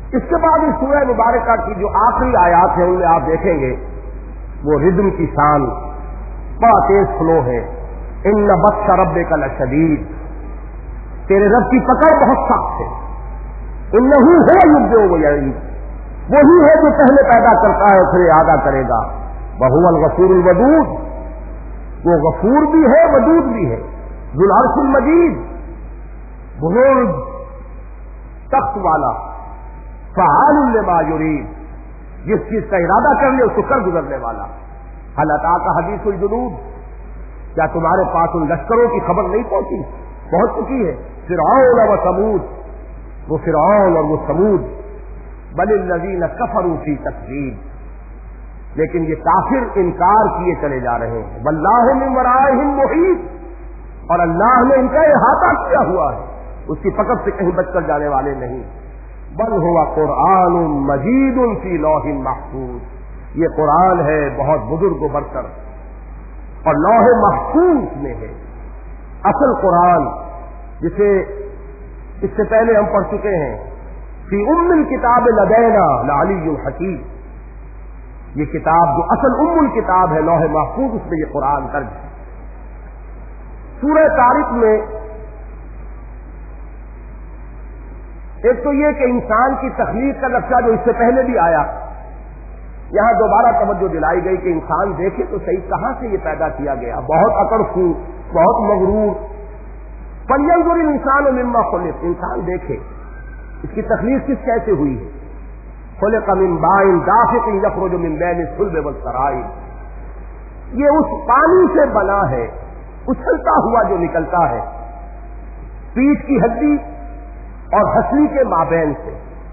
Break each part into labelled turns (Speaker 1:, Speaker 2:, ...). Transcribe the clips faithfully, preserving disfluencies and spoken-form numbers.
Speaker 1: اس کے بعد اس سورہ مبارکہ کی جو آخری آیات ہیں ان میں آپ دیکھیں گے وہ رزم کی شان بڑا تیز فلو ہے. ان بطش ربک لشدید، تیرے رب کی پکڑ بہت سخت ہے. انہ هو یبدئ ویعید، وہی ہے جو پہلے پیدا کرتا ہے پھر اعادہ کرے گا. وہو الغفور الودود، وہ غفور بھی ہے ودود بھی ہے. ذو العرش المجید، بزرگ تخت والا. فعال لما یرید، جس چیز کا ارادہ کر لے اس کو کر گزرنے والا. هل اتاک حدیث الجنود، کیا تمہارے پاس ان لشکروں کی خبر نہیں پہنچی؟ پہنچ چکی ہے. فرعون و ثمود، وہ فرعون اور وہ ثمود. بل الذین کفروا فی تکذیب، لیکن یہ کافر انکار کیے چلے جا رہے ہیں. واللہ من ورائہم محیط، اور اللہ نے ان کا احاطہ کیا ہوا ہے، اس کی پکڑ سے کہیں بچ کر جانے والے نہیں. بل ہوا قرآن مجید فی لوح محفوظ، یہ قرآن ہے بہت بزرگ و برتر اور لوح محفوظ میں ہے. اصل قرآن جسے اس سے پہلے ہم پڑھ چکے ہیں، فی ام الکتاب لدینا لعلی الحکیم، یہ کتاب جو اصل ام الکتاب ہے لوح محفوظ، اس میں یہ قرآن درج ہے. سورہ طارق میں ایک تو یہ کہ انسان کی تخلیق کا نقشہ جو اس سے پہلے بھی آیا، یہاں دوبارہ توجہ دلائی گئی کہ انسان دیکھے تو صحیح کہاں سے یہ پیدا کیا گیا. بہت عقل خو، بہت مغرور. فلینظر الانسان مما خلق، انسان دیکھے اس کی تخلیق کس کیسے ہوئی ہے. خلق من ماء دافق یخرج من بین الصلب والترائب، یہ اس پانی سے بنا ہے اچھلتا ہوا جو نکلتا ہے پیٹھ کی ہڈی اور ہنسلی کے مابین سے.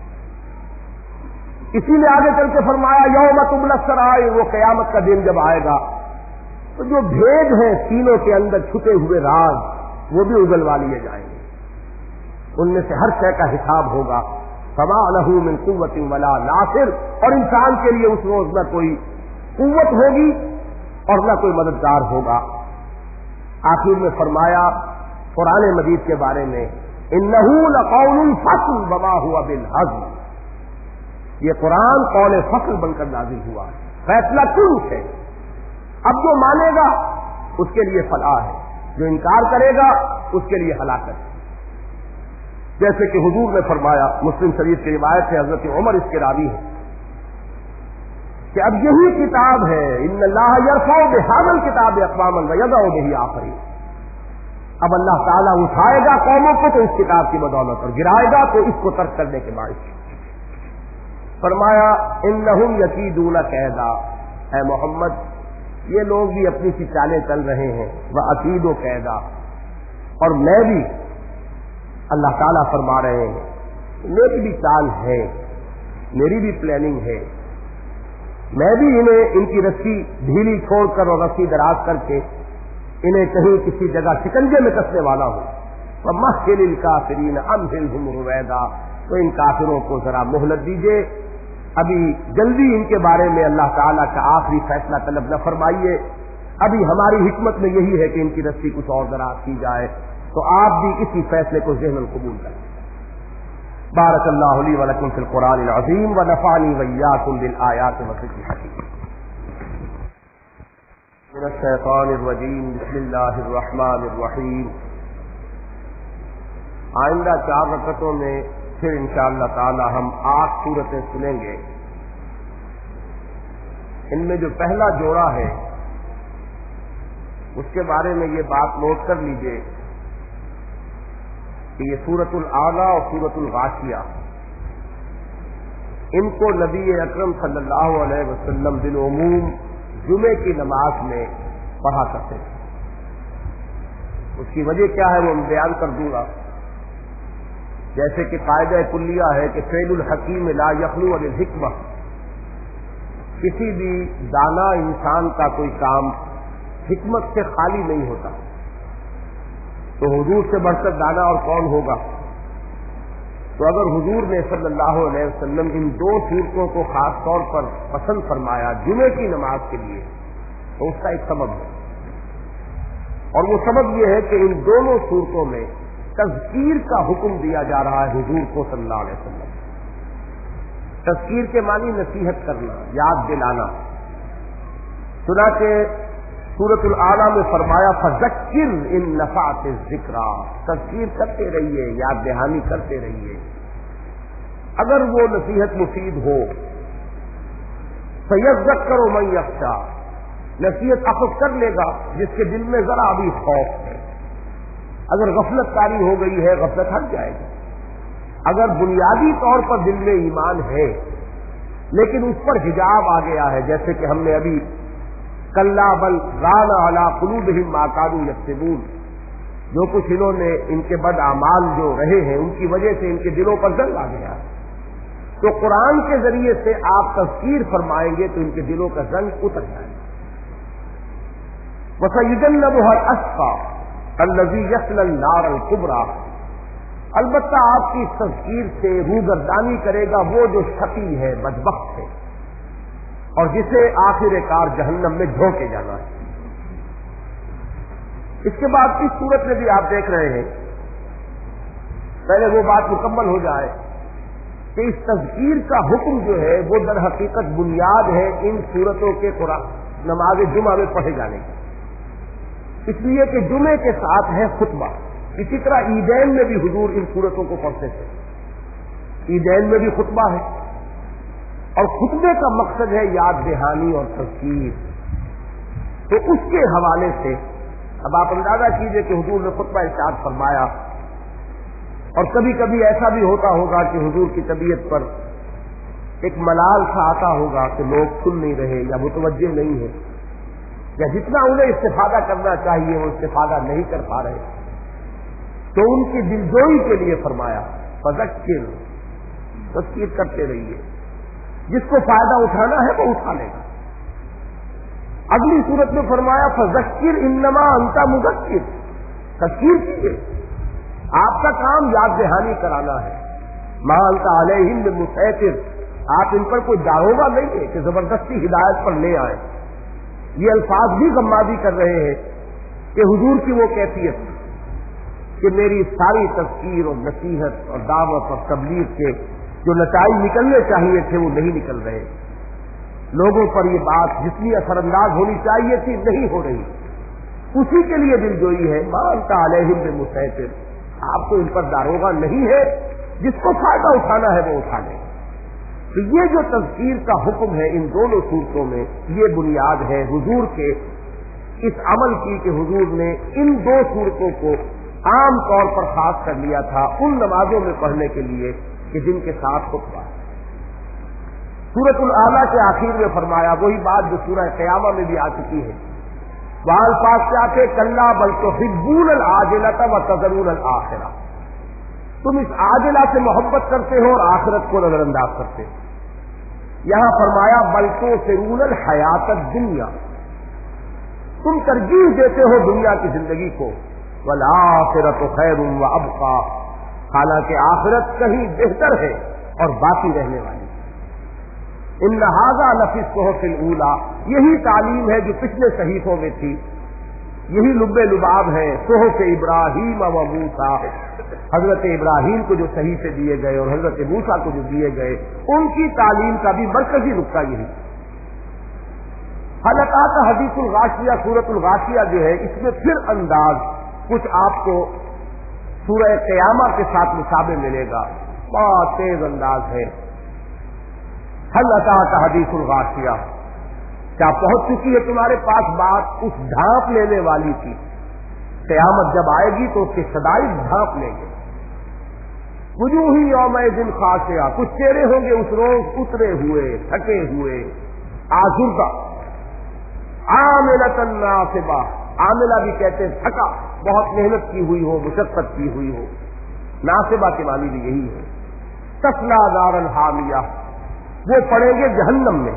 Speaker 1: اسی لیے آگے چل کے فرمایا یوم تبلی السرائر، وہ قیامت کا دن جب آئے گا تو جو بھید ہیں سینوں کے اندر چھپے ہوئے راز وہ بھی اگلوا لیے جائیں گے. ان میں سے ہر شے کا حساب ہوگا. فما لہ من قوت ولا ناصر، اور انسان کے لیے اس روز نہ کوئی قوت ہوگی اور نہ کوئی مددگار ہوگا. آخر میں فرمایا قرآن مجید کے بارے میں انہ لقول فصل وما ہوا بالہزل، یہ قرآن قول فصل بن کر نازل ہوا ہے، فیصلہ کن ہے. اب جو مانے گا اس کے لیے فلاح ہے، جو انکار کرے گا اس کے لیے ہلاکت ہے. جیسے کہ حضور نے فرمایا، مسلم شریف کی روایت ہے، حضرت عمر اس کے راوی ہے کہ اب یہی کتاب ہے، ان اللہ یرفع بہذا الکتاب اقواما ویضع بہ آخرین، اب اللہ تعالیٰ اٹھائے گا قوموں کو تو اس کتاب کی بدولت، اور گرائے گا تو اس کو ترک کرنے کے باعث. فرمایا انہم یکیدون کیدا، اے محمد یہ لوگ بھی اپنی سی چالیں چل رہے ہیں. واکید کیدا، اور میں بھی، اللہ تعالیٰ فرما رہے ہیں میری بھی چال ہے، میری بھی پلاننگ ہے، میں بھی انہیں ان کی رسی ڈھیلی چھوڑ کر اور رسی دراز کر کے انہیں کہیں کسی جگہ شکنجے میں کسنے والا ہوں. وَمَهِّلِ الْكَافِرِينَ أَمْهِلْهُمْ رُوَيْدًا، تو ان کافروں کو ذرا مہلت دیجیے، ابھی جلدی ان کے بارے میں اللہ تعالیٰ کا آخری فیصلہ طلب نہ فرمائیے. ابھی ہماری حکمت میں یہی ہے کہ ان کی رسی کچھ اور دراز کی جائے، تو آپ بھی اسی فیصلے کو ذہن قبول کریں. بارک اللہ لی ولکم فی القرآن العظیم ونفعنی وإیاکم بالآیات والذکر الحکیم. من الشیطان الرجیم، بسم اللہ الرحمن الرحیم. آئندہ چار رکعتوں میں پھر انشاءاللہ تعالی ہم آٹھ سورتیں سنیں گے. ان میں جو پہلا جوڑا ہے اس کے بارے میں یہ بات نوٹ کر لیجئے کہ یہ سورۃ الاعلیٰ اور سورۃ الغاشیہ، ان کو نبی اکرم صلی اللہ علیہ وسلم بالعموم جمعے کی نماز میں پڑھا کرتے تھے. اس کی وجہ کیا ہے وہ میں بیان کر دوں گا. جیسے کہ قاعدہ کلیہ ہے کہ فعل الحکیم لا یخلو عن الحکمہ، کسی بھی دانا انسان کا کوئی کام حکمت سے خالی نہیں ہوتا. تو حضور سے بڑھ کر دانا اور کون ہوگا؟ تو اگر حضور نے صلی اللہ علیہ وسلم ان دو صورتوں کو خاص طور پر پسند فرمایا جمعے کی نماز کے لیے تو اس کا ایک سبب ہے، اور وہ سبب یہ ہے کہ ان دونوں صورتوں میں تذکیر کا حکم دیا جا رہا ہے حضور کو صلی اللہ علیہ وسلم. تذکیر کے معنی نصیحت کرنا، یاد دلانا. چنانچہ سورۃ الاعلیٰ میں فرمایا فذکر ان نفعت الذکریٰ، تذکیر کرتے رہیے، یاد دہانی کرتے رہیے. اگر وہ نصیحت مفید ہو فیذکر من یخشیٰ، نصیحت اخذ کر لے گا جس کے دل میں ذرا بھی خوف ہے. اگر غفلت طاری ہو گئی ہے غفلت ہٹ جائے گی. اگر بنیادی طور پر دل میں ایمان ہے لیکن اس پر حجاب آ گیا ہے، جیسے کہ ہم نے ابھی کلا بل ران علی قلوبہم ما کانوا یکسبون، جو کچھ انہوں نے ان کے بد اعمال جو رہے ہیں ان کی وجہ سے ان کے دلوں پر زنگ آ گیا ہے. تو قرآن کے ذریعے سے آپ تذکیر فرمائیں گے تو ان کے دلوں کا زنگ اتر جائے گا. وَسَيُجَنَّبُهَا الْأَشْقَى الَّذِي يَصْلَى النَّارَ الْكُبْرَى، البتہ آپ کی تذکیر سے روگردانی کرے گا وہ جو شقی ہے، بدبخت ہے، اور جسے آخر کار جہنم میں جھونکے جانا ہے. اس کے بعد اس صورت میں بھی آپ دیکھ رہے ہیں، پہلے وہ بات مکمل ہو جائے کہ اس تذکیر کا حکم جو ہے وہ در حقیقت بنیاد ہے ان صورتوں کے قرآن نماز جمعہ میں پڑھے جانے کی، اس لیے کہ جمعے کے ساتھ ہے خطبہ. اسی طرح عیدین میں بھی حضور ان صورتوں کو پڑھتے تھے، عیدین میں بھی خطبہ ہے، اور خطبے کا مقصد ہے یاد دہانی اور تذکیر. تو اس کے حوالے سے اب آپ اندازہ کیجئے کہ حضور نے خطبہ ارشاد فرمایا، اور کبھی کبھی ایسا بھی ہوتا ہوگا کہ حضور کی طبیعت پر ایک ملال سا آتا ہوگا کہ لوگ سن نہیں رہے یا متوجہ نہیں ہے، یا جتنا انہیں استفادہ کرنا چاہیے وہ استفادہ نہیں کر پا رہے، تو ان کی دلجوئی کے لیے فرمایا فذکر، تذکیر کرتے رہیے، جس کو فائدہ اٹھانا ہے وہ اٹھا لے گا. اگلی صورت میں فرمایا فذکر انما انت مذکر، تذکیر کیجیے، آپ کا کام یاد دہانی کرانا ہے. ما انت علیہم بمسیطر، آپ ان پر کوئی داروغہ نہیں ہے کہ زبردستی ہدایت پر لے آئے. یہ الفاظ بھی غمازی کر رہے ہیں کہ حضور کی وہ کیفیت کہ میری ساری تذکیر اور نصیحت اور دعوت اور تبلیغ کے جو نتائج نکلنے چاہیے تھے وہ نہیں نکل رہے، لوگوں پر یہ بات جتنی اثر انداز ہونی چاہیے تھی نہیں ہو رہی. اسی کے لیے دلجوئی ہے ما انت علیہم بمسیطر، آپ کو ان پر داروغہ نہیں ہے، جس کو فائدہ اٹھانا ہے وہ اٹھا لے. تو یہ جو تذکیر کا حکم ہے ان دونوں صورتوں میں، یہ بنیاد ہے حضور کے اس عمل کی کہ حضور نے ان دو صورتوں کو عام طور پر خاص کر لیا تھا ان نمازوں میں پڑھنے کے لیے کہ جن کے ساتھ خطبہ. سورۃ الاعلیٰ کے آخر میں فرمایا وہی بات جو سورہ قیامہ میں بھی آ چکی ہے، وہاں الفاظ کیا تھے کلا بل تحبون العاجلۃ وتذرون الآخرہ، تم اس عاجلہ سے محبت کرتے ہو اور آخرت کو نظر انداز کرتے ہو. یہاں فرمایا بل تؤثرون الحیات الدنیا، تم ترجیح دیتے ہو دنیا کی زندگی کو، والآخرۃ خیر وابقیٰ، حالانکہ آخرت کہیں بہتر ہے اور باقی رہنے والی. ان ھذا لفی الصحف الاولی، یہی تعلیم ہے جو پچھلے صحیفوں میں تھی، یہی لب لباب ہے صحف ابراہیم و موسیٰ، حضرت ابراہیم کو جو صحیفے دیے گئے اور حضرت موسیٰ کو جو دیے گئے ان کی تعلیم کا بھی مرکزی نقطہ یہی. حلقات کا حدیث الغاشیہ، سورۃ الغاشیہ جو ہے اس میں پھر انداز کچھ آپ کو سورہ قیامہ کے ساتھ مشابہ ملے گا، بہت تیز انداز ہے. حلقات کا حدیث الغاشیہ، کیا پہنچ چکی ہے تمہارے پاس بات اس ڈھانپ لینے والی کی؟ قیامت جب آئے گی تو اس کے شدائد ڈھانپ لیں گے. وجوہ یومئذ خاشعہ، کچھ چہرے ہوں گے اس روز اترے ہوئے، تھکے ہوئے، آزردہ. عاملۃ ناصبہ، عاملہ بھی کہتے ہیں تھکا، بہت محنت کی ہوئی ہو، مشقت کی ہوئی ہو. ناصبہ کے معنی بھی یہی ہے. تصلی نارا حامیہ، وہ پڑیں گے جہنم میں.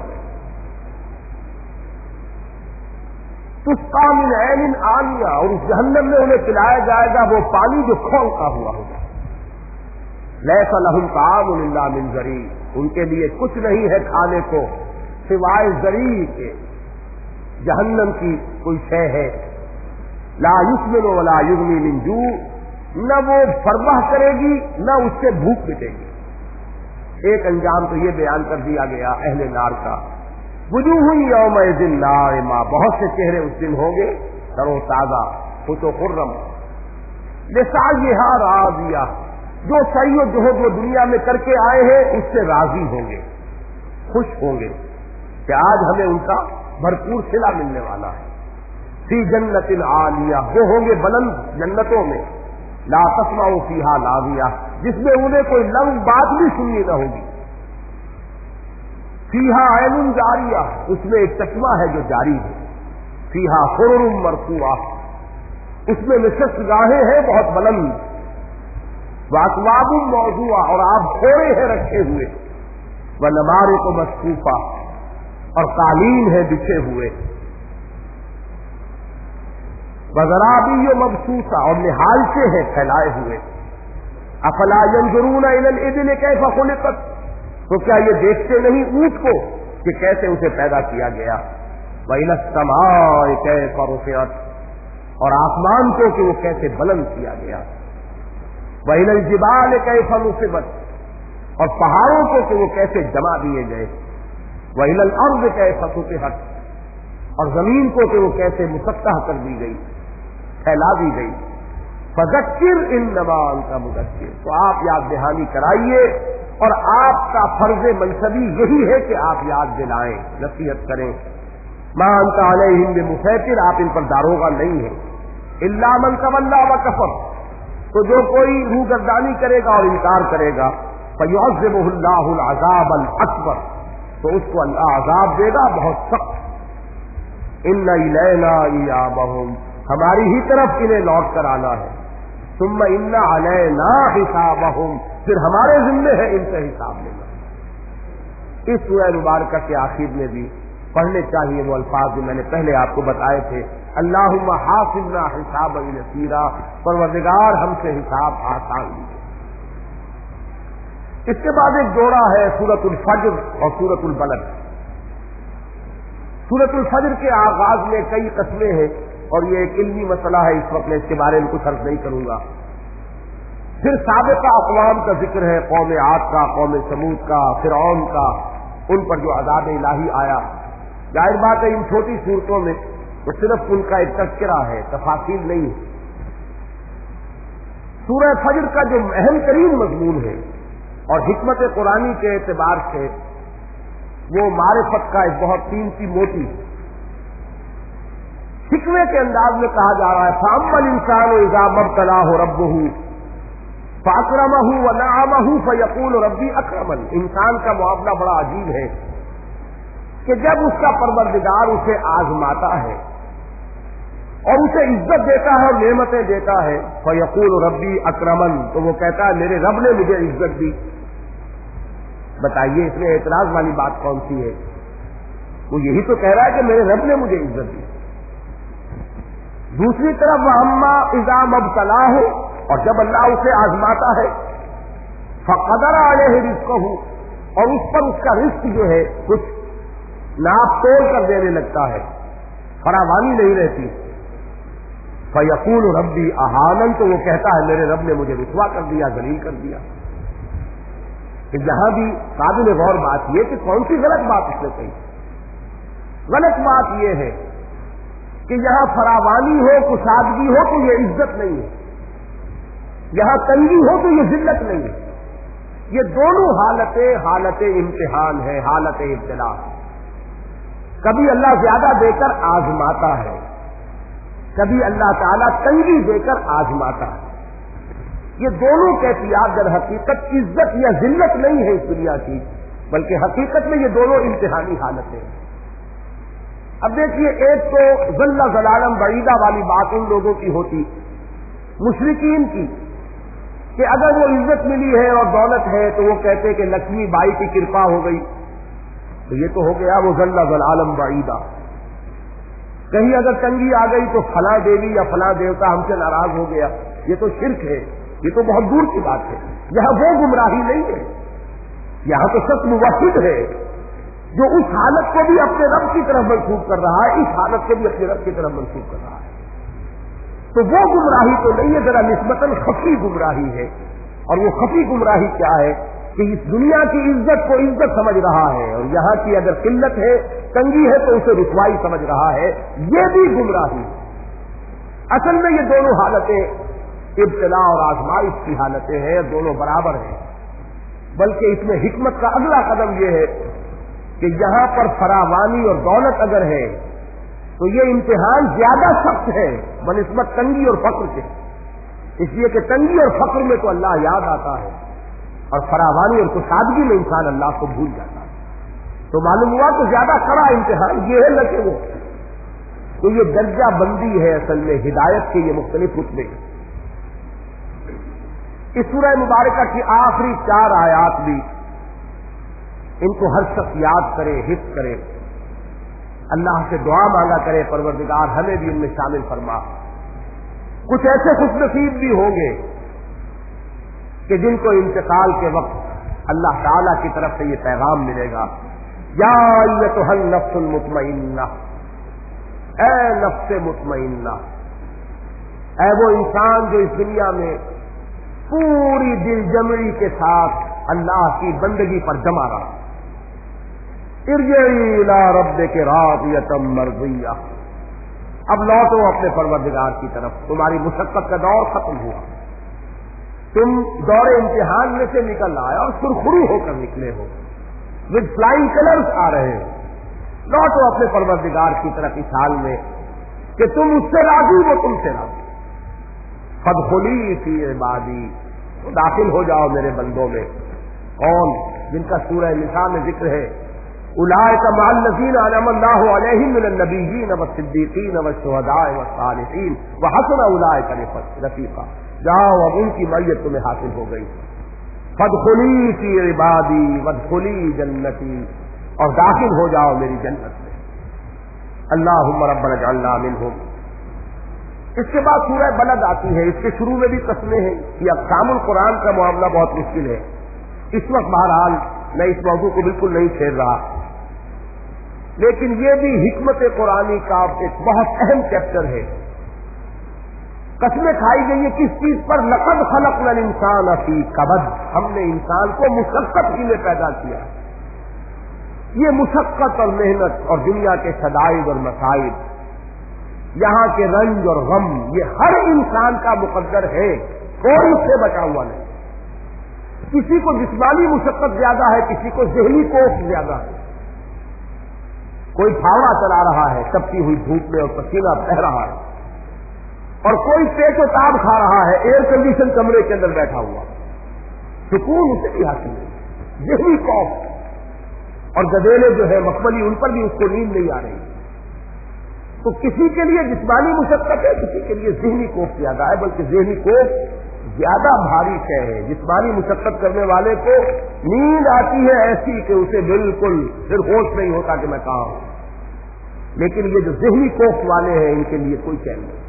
Speaker 1: تسقی من عین آنیہ، اور اس جہنم میں انہیں پلایا جائے گا وہ پانی جو کھولتا ہوا ہوگا. لیس لہم طعام الا من ضریع، ان کے لیے کچھ نہیں ہے کھانے کو سوائے ضریع کے. جہنم کی کوئی شے ہے. لا یسمن ولا یغنی من جوع، نہ وہ فربہ کرے گی نہ اس سے بھوک مٹے گی. ایک انجام تو یہ بیان کر دیا گیا اہل نار کا، وجوہ یومئذ ناعمہ، بہت سے چہرے اس دن ہوں گے تر و تازہ، خوش و خرم، لسعیہا راضیہ، جو سعی و جہد وہ دنیا میں کر کے آئے ہیں اس سے راضی ہوں گے، خوش ہوں گے کہ آج ہمیں ان کا بھرپور صلہ ملنے والا ہے۔ فی جنت عالیہ، وہ ہوں گے بلند جنتوں میں، لا تسمع فیہا لاغیہ، جس میں انہیں کوئی لغو بات بھی سننی نہ ہوگی، فیہا عین جاریہ، اس میں ایک چشمہ ہے جو جاری ہے، فیہا سرر مرفوعہ، اس میں نشست گاہیں ہیں بہت بلند، واکواب موضوعہ، اور آپ کھوڑے ہیں رکھے ہوئے، ونمارق مصفوفہ، اور قالین ہے بچھے ہوئے، وزرابی مبسوسہ، اور نہالچے ہیں پھیلائے ہوئے، افلا ينظرون الى الابل كيف خلقت، تو کیا یہ دیکھتے نہیں اونٹ کو کہ کیسے اسے پیدا کیا گیا، وإلى السماء كيف رفعت، اور آسمان کو کہ وہ کیسے بلند کیا گیا، وإلى الجبال كيف نصبت، اور پہاڑوں کو کہ وہ کیسے جمع دیے گئے، وإلى الأرض كيف سطحت، اور زمین کو کہ وہ کیسے مسطح کر دی گئی، پھیلا دی گئی، فذکر انما انت مذکر، تو آپ یاد دہانی کرائیے، اور آپ کا فرض منصبی یہی ہے کہ آپ یاد دلائیں، نصیحت کریں، ما انت علیہم بمسیطر، آپ ان پر داروغہ نہیں ہیں، الا من تولی وکفر، تو جو کوئی روح گردانی کرے گا اور انکار کرے گا، فیعذبہ اللہ العذاب الاکبر، تو اس کو اللہ عذاب دے گا بہت سخت، ان الینا ایابہم، ہماری ہی طرف انہیں لوٹ کر آنا ہے، ثم ان علینا حسابہم، پھر ہمارے ذمے ہے ان سے حساب لینا۔ اس سورہ مبارکہ کے آخر میں بھی پڑھنے چاہیے وہ الفاظ جو میں نے پہلے آپ کو بتائے تھے، اللہم حاسبنا حسابا یسیرا، پروردگار ہم سے حساب آسان لیجیے۔ اس کے بعد ایک جوڑا ہے سورۃ الفجر اور سورۃ البلد۔ سورۃ الفجر کے آغاز میں کئی قسمیں ہیں، اور یہ ایک علمی مسئلہ ہے، اس وقت میں اس کے بارے میں کچھ عرض نہیں کروں گا۔ پھر سابقہ اقوام کا ذکر ہے، قوم عاد کا، قوم ثمود کا، فرعون کا، ان پر جو عذاب الہی آیا۔ ظاہر بات ہے ان چھوٹی صورتوں میں تو صرف ان کا ایک تذکرہ ہے، تفاصیل نہیں ہے۔ سورہ فجر کا جو اہم ترین مضمون ہے اور حکمت قرآنی کے اعتبار سے وہ معرفت کا ایک بہت قیمتی موتی ہے۔ حکمے کے انداز میں کہا جا رہا ہے، فَأَمَّا الْإِنسَانُ إِذَا مَا ابْتَلَاهُ رَبُّهُ فَأَكْرَمَهُ وَنَعَمَهُ فَيَقُولُ رَبِّي أَكْرَمَنِ، انسان کا معاملہ بڑا عجیب ہے کہ جب اس کا پروردگار اسے آزماتا ہے اور اسے عزت دیتا ہے اور نعمتیں دیتا ہے، فَيَقُولُ رَبِّي أَكْرَمَنِ، تو وہ کہتا ہے میرے رب نے مجھے عزت دی۔ بتائیے اس میں اعتراض والی بات کون سی ہے؟ وہ یہی تو کہہ رہا ہے کہ میرے رب نے مجھے عزت دی۔ دوسری طرف وَأَمَّا إِذَا مَا ابْتَلَاهُ، اور جب اللہ اسے آزماتا ہے، فَقَدَرَ عَلَيْهِ رِزْقَهُ، اور اس پر اس کا رزق جو ہے کچھ ناپ توڑ کر دینے لگتا ہے، فراوانی نہیں رہتی، فَيَقُولُ رَبِّي أَهَانَنِ، تو وہ کہتا ہے میرے رب نے مجھے رسوا کر دیا، ذلیل کر دیا۔ کہ یہاں بھی قابل غور بات یہ کہ کون سی غلط بات اس نے کہی؟ غلط بات یہ ہے کہ یہاں فراوانی ہو، کشادگی ہو تو یہ عزت نہیں ہے، یہاں تنگی ہو تو یہ ذلت نہیں ہے، یہ دونوں حالتیں حالت امتحان ہے، حالت ابتلا ہے۔ کبھی اللہ زیادہ دے کر آزماتا ہے، کبھی اللہ تعالیٰ تنگی دے کر آزماتا ہے۔ یہ دونوں کیفیات در حقیقت عزت یا ذلت نہیں ہے اس دنیا کی، بلکہ حقیقت میں یہ دونوں امتحانی حالتیں ہیں۔ اب دیکھیے، ایک تو ذل ضلالم بعیدہ والی بات ان لوگوں کی ہوتی، مشرکین کی، کہ اگر وہ عزت ملی ہے اور دولت ہے تو وہ کہتے کہ لکشمی بائی کی کرپا ہو گئی، تو یہ تو ہو گیا وہ ذل ضلالم بعیدہ۔ کہیں اگر تنگی آ گئی تو فلاں دیوی یا فلاں دیوتا ہم سے ناراض ہو گیا، یہ تو شرک ہے، یہ تو بہت دور کی بات ہے۔ یہاں وہ گمراہی نہیں ہے، یہاں تو سچ موحد ہے جو اس حالت کو بھی اپنے رب کی طرف منسوخ کر رہا ہے، اس حالت کو بھی اپنے رب کی طرف منسوخ کر رہا ہے۔ تو وہ گمراہی تو نہیں ہے، ذرا نسبتاً خفی گمراہی ہے۔ اور وہ خفی گمراہی کیا ہے کہ اس دنیا کی عزت کو عزت سمجھ رہا ہے اور یہاں کی اگر قلت ہے، تنگی ہے تو اسے رسوائی سمجھ رہا ہے، یہ بھی گمراہی ہے۔ اصل میں یہ دونوں حالتیں ابتلا اور آزمائش کی حالتیں ہیں، دونوں برابر ہیں، بلکہ اس میں حکمت کا اگلا قدم یہ ہے کہ یہاں پر فراوانی اور دولت اگر ہے تو یہ امتحان زیادہ سخت ہے بنسبت تنگی اور فقر کے، اس لیے کہ تنگی اور فقر میں تو اللہ یاد آتا ہے اور فراوانی اور کشادگی میں انسان اللہ کو بھول جاتا ہے۔ تو معلوم ہوا تو زیادہ کڑا امتحان یہ ہے نہ کہ وہ، تو یہ درجہ بندی ہے اصل میں ہدایت کے یہ مختلف رتبے۔ اس سورہ مبارکہ کی آخری چار آیات بھی ان کو ہر شخص یاد کرے، حفظ کرے، اللہ سے دعا مانگا کرے پروردگار ہمیں بھی ان میں شامل فرما۔ کچھ ایسے خوش نصیب بھی ہوں گے کہ جن کو انتقال کے وقت اللہ تعالی کی طرف سے یہ پیغام ملے گا، یا ایتھا النفس المطمئنہ، اے نفس مطمئنہ، اے وہ انسان جو اس دنیا میں پوری دل جمعی کے ساتھ اللہ کی بندگی پر جمع رہا، ارجعی الی ربک راضیۃ مرضیہ، اب لوٹو اپنے پروردگار کی طرف، تمہاری مشقت کا دور ختم ہوا، تم دور امتحان میں سے نکل آئے اور سرخرو ہو کر نکلے ہو، ود فلائنگ کلرز آ رہے ہو، لوٹو اپنے پروردگار کی طرف اس حال میں کہ تم اس سے راضی، وہ تم سے راضی۔ فادخلی فی عبادی، داخل ہو جاؤ میرے بندوں میں، کون؟ جن کا سورہ نساء میں ذکر ہے، اولئک مع الذین انعم اللہ علیہم من النبیین والصدیقین والشہداء والصالحین وحسن اولئک رفیقا، جاؤ اب ان کی معیت تمہیں حاصل ہو گئی۔ فادخلی فی عبادی وادخلی جنتی، اور داخل ہو جاؤ میری جنت میں۔ اللہم ربنا اجعلنا منہم۔ اس کے بعد سورہ بلد آتی ہے، اس کے شروع میں بھی قسمیں ہیں، یہ اقسام القرآن کا معاملہ بہت مشکل ہے، اس وقت بہرحال میں اس موضوع کو بالکل نہیں چھیڑ رہا، لیکن یہ بھی حکمت قرآنی کا ایک بہت اہم چیپٹر ہے۔ قسمیں کھائی گئی ہے کس چیز پر؟ لقد خلقنا الانسان فی کبد، ہم نے انسان کو مشقت ہی میں پیدا کیا۔ یہ مشقت اور محنت اور دنیا کے شدائد اور مصائب، یہاں کے رنج اور غم، یہ ہر انسان کا مقدر ہے، کوئی اس سے بچا ہوا نہیں۔ کسی کو جسمانی مشقت زیادہ ہے، کسی کو ذہنی کوف زیادہ ہے، کوئی پھاوڑا چلا رہا ہے تپتی ہوئی دھوپ میں اور پسینہ بہہ رہا ہے، اور کوئی پیٹ و تاب کھا رہا ہے ایئر کنڈیشن کمرے کے اندر بیٹھا ہوا، سکون اسے بھی حاصل نہیں، ذہنی کوف، اور گدیلے جو ہے مخملی ان پر بھی اس کو نیند نہیں آ رہی۔ تو کسی کے لیے جسمانی مشقت ہے، کسی کے لیے ذہنی کوف زیادہ ہے، بلکہ ذہنی کوف زیادہ بھاری شے ہے۔ جسمانی مشقت کرنے والے کو نیند آتی ہے ایسی کہ اسے بالکل پھر ہوش نہیں ہوتا کہ میں کہاں ہوں، لیکن یہ جو ذہنی کوف والے ہیں ان کے لیے کوئی چین نہیں۔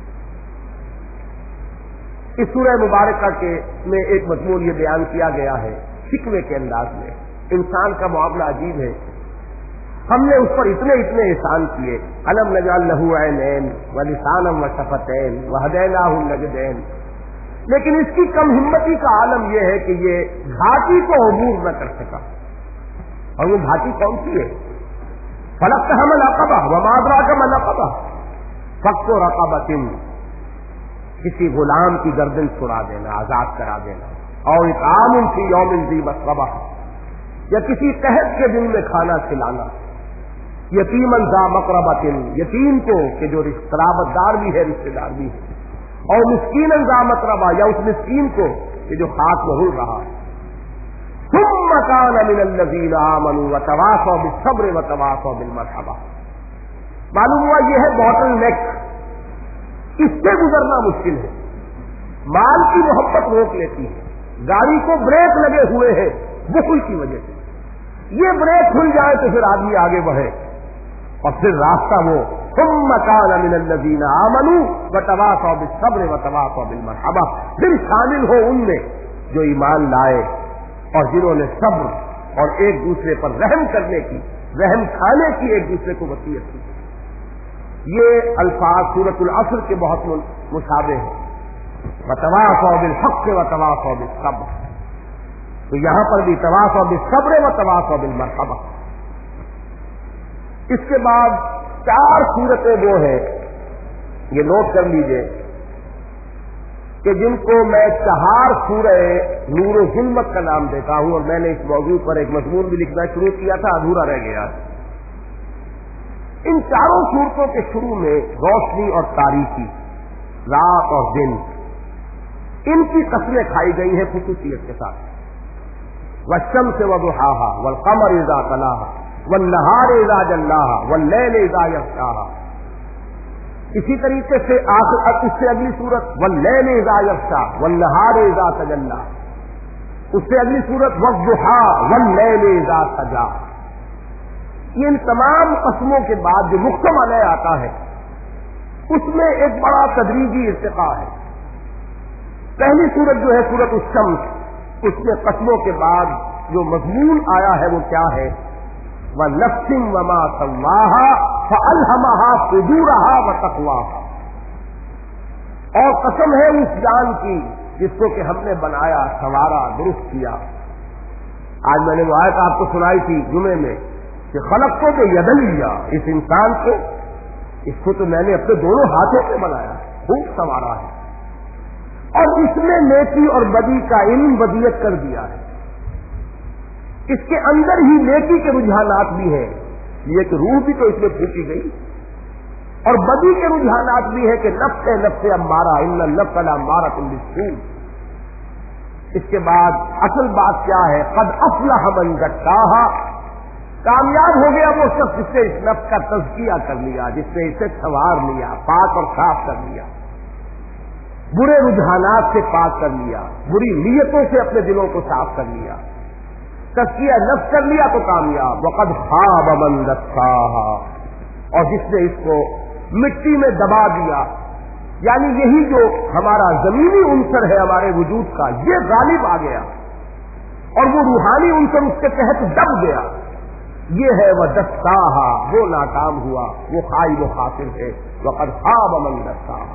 Speaker 1: اس سورہ مبارکہ کے میں ایک مضمون یہ بیان کیا گیا ہے شکوے کے انداز میں، انسان کا معاملہ عجیب ہے، ہم نے اس پر اتنے اتنے احسان کیے، الم نجعل لہ عینین ولسانا وشفتین وہدیناہ النجدین، لیکن اس کی کم ہمتی کا عالم یہ ہے کہ یہ گھاٹی کو عبور نہ کر سکا، اور وہ گھاٹی کون سی ہے؟ فلقتحم العقبہ وما ادراک ما العقبہ، فک رقبۃ، کسی غلام کی گردن چھڑا دینا، آزاد کرا دینا، اور اطعام فی یوم ذی مسغبہ، یا کسی قحط کے دن میں کھانا کھلانا، یتیماً ذا مقربۃ، یتیم کو کہ جو قرابت دار بھی ہے رشتے دار بھی ہے، اور مسکیناً ذا متربہ، یا اس مسکین کو کہ جو خاک میں ہل رہا، ثم کان من الذین آمنوا وتواصوا بالصبر وتواصوا بالمرحمہ۔ معلوم ہوا یہ ہے باٹل نیک، اس سے گزرنا مشکل ہے، مال کی محبت روک لیتی ہے، گاڑی کو بریک لگے ہوئے ہیں بخل کی وجہ سے، یہ بریک کھل جائے تو پھر آدمی آگے بڑھے، اور پھر راستہ وہ ثم کان من الذین آمنوا وتواصوا بالصبر وتواصوا بالمرحمہ، پھر شامل ہو ان میں جو ایمان لائے اور جنہوں نے صبر اور ایک دوسرے پر رحم کرنے کی، رحم کھانے کی ایک دوسرے کو وصیت کی۔ یہ الفاظ سورۃ العصر کے بہت مشابہ ہیں، وتواصوا بالحق وتواصوا بالصبر۔ تو یہاں پر بھی تواصوا بالصبر و تواصوا بالمرحمہ. اس کے بعد چار صورتیں وہ ہیں، یہ نوٹ کر لیجئے، کہ جن کو میں چہار سورہ نور و ظلمت کا نام دیتا ہوں، اور میں نے اس موضوع پر ایک مضمون بھی لکھنا شروع کیا تھا، ادھورا رہ گیا. ان چاروں صورتوں کے شروع میں روشنی اور تاریکی، رات اور دن، ان کی قسمیں کھائی گئی ہیں خصوصیت کے ساتھ. والشمس وضحاها والقمر اذا تلاها والنهار اذا جلاها والليل اذا يغشاها. اسی طریقے سے آخر اس سے اگلی صورت واللیل اذا یغشا والنہار اذا تجلی، اس سے اگلی صورت والضحی واللیل اذا سجا. یہ ان تمام قسموں کے بعد جو مقسم علیہ آتا ہے اس میں ایک بڑا تدریجی ارتقاء ہے. پہلی صورت جو ہے صورت الشمس، اس میں قسموں کے بعد جو مضمون آیا ہے وہ کیا ہے؟ وَنَفْسٍ وَمَا سَوَّاهَا فَأَلْهَمَهَا فُجُورَهَا وَتَقْوَاهَا. اور قسم ہے اس جان کی جس کو کہ ہم نے بنایا، سنوارا، درست کیا. آج میں نے وہ آیت آپ کو سنائی تھی جمعے میں کہ خلق کو بے یدیا، اس انسان کو، اس کو تو میں نے اپنے دونوں ہاتھوں سے بنایا، خوب سنوارا ہے، اور اس میں نیکی اور بدی کا علم بدیت کر دیا ہے. اس کے اندر ہی نیکی کے رجحانات بھی ہیں، یہ کہ روح بھی تو اس میں پھونکی گئی، اور بدی کے رجحانات بھی ہیں کہ نفس ہے، نفس امارہ، ان النفس لامارۃ بالسوء. اس کے بعد اصل بات کیا ہے؟ قد افلح من زکاہا، کامیاب ہو گیا وہ شخص جس نے اس نفس کا تزکیہ کر لیا، جس نے اسے سنوار لیا، پاک اور صاف کر لیا، برے رجحانات سے پاک کر لیا، بری نیتوں سے اپنے دلوں کو صاف کر لیا، تزکیہ نفس کر لیا تو کامیاب. وقد خاب من دساہا، اور جس نے اس کو مٹی میں دبا دیا، یعنی یہی جو ہمارا زمینی عنصر ہے ہمارے وجود کا، یہ غالب آ گیا اور وہ روحانی عنصر اس کے تحت دب گیا، یہ ہے وہ دساہا، وہ ناکام ہوا، وہ خائب و خاسر ہے. وقد خاب من دساہا.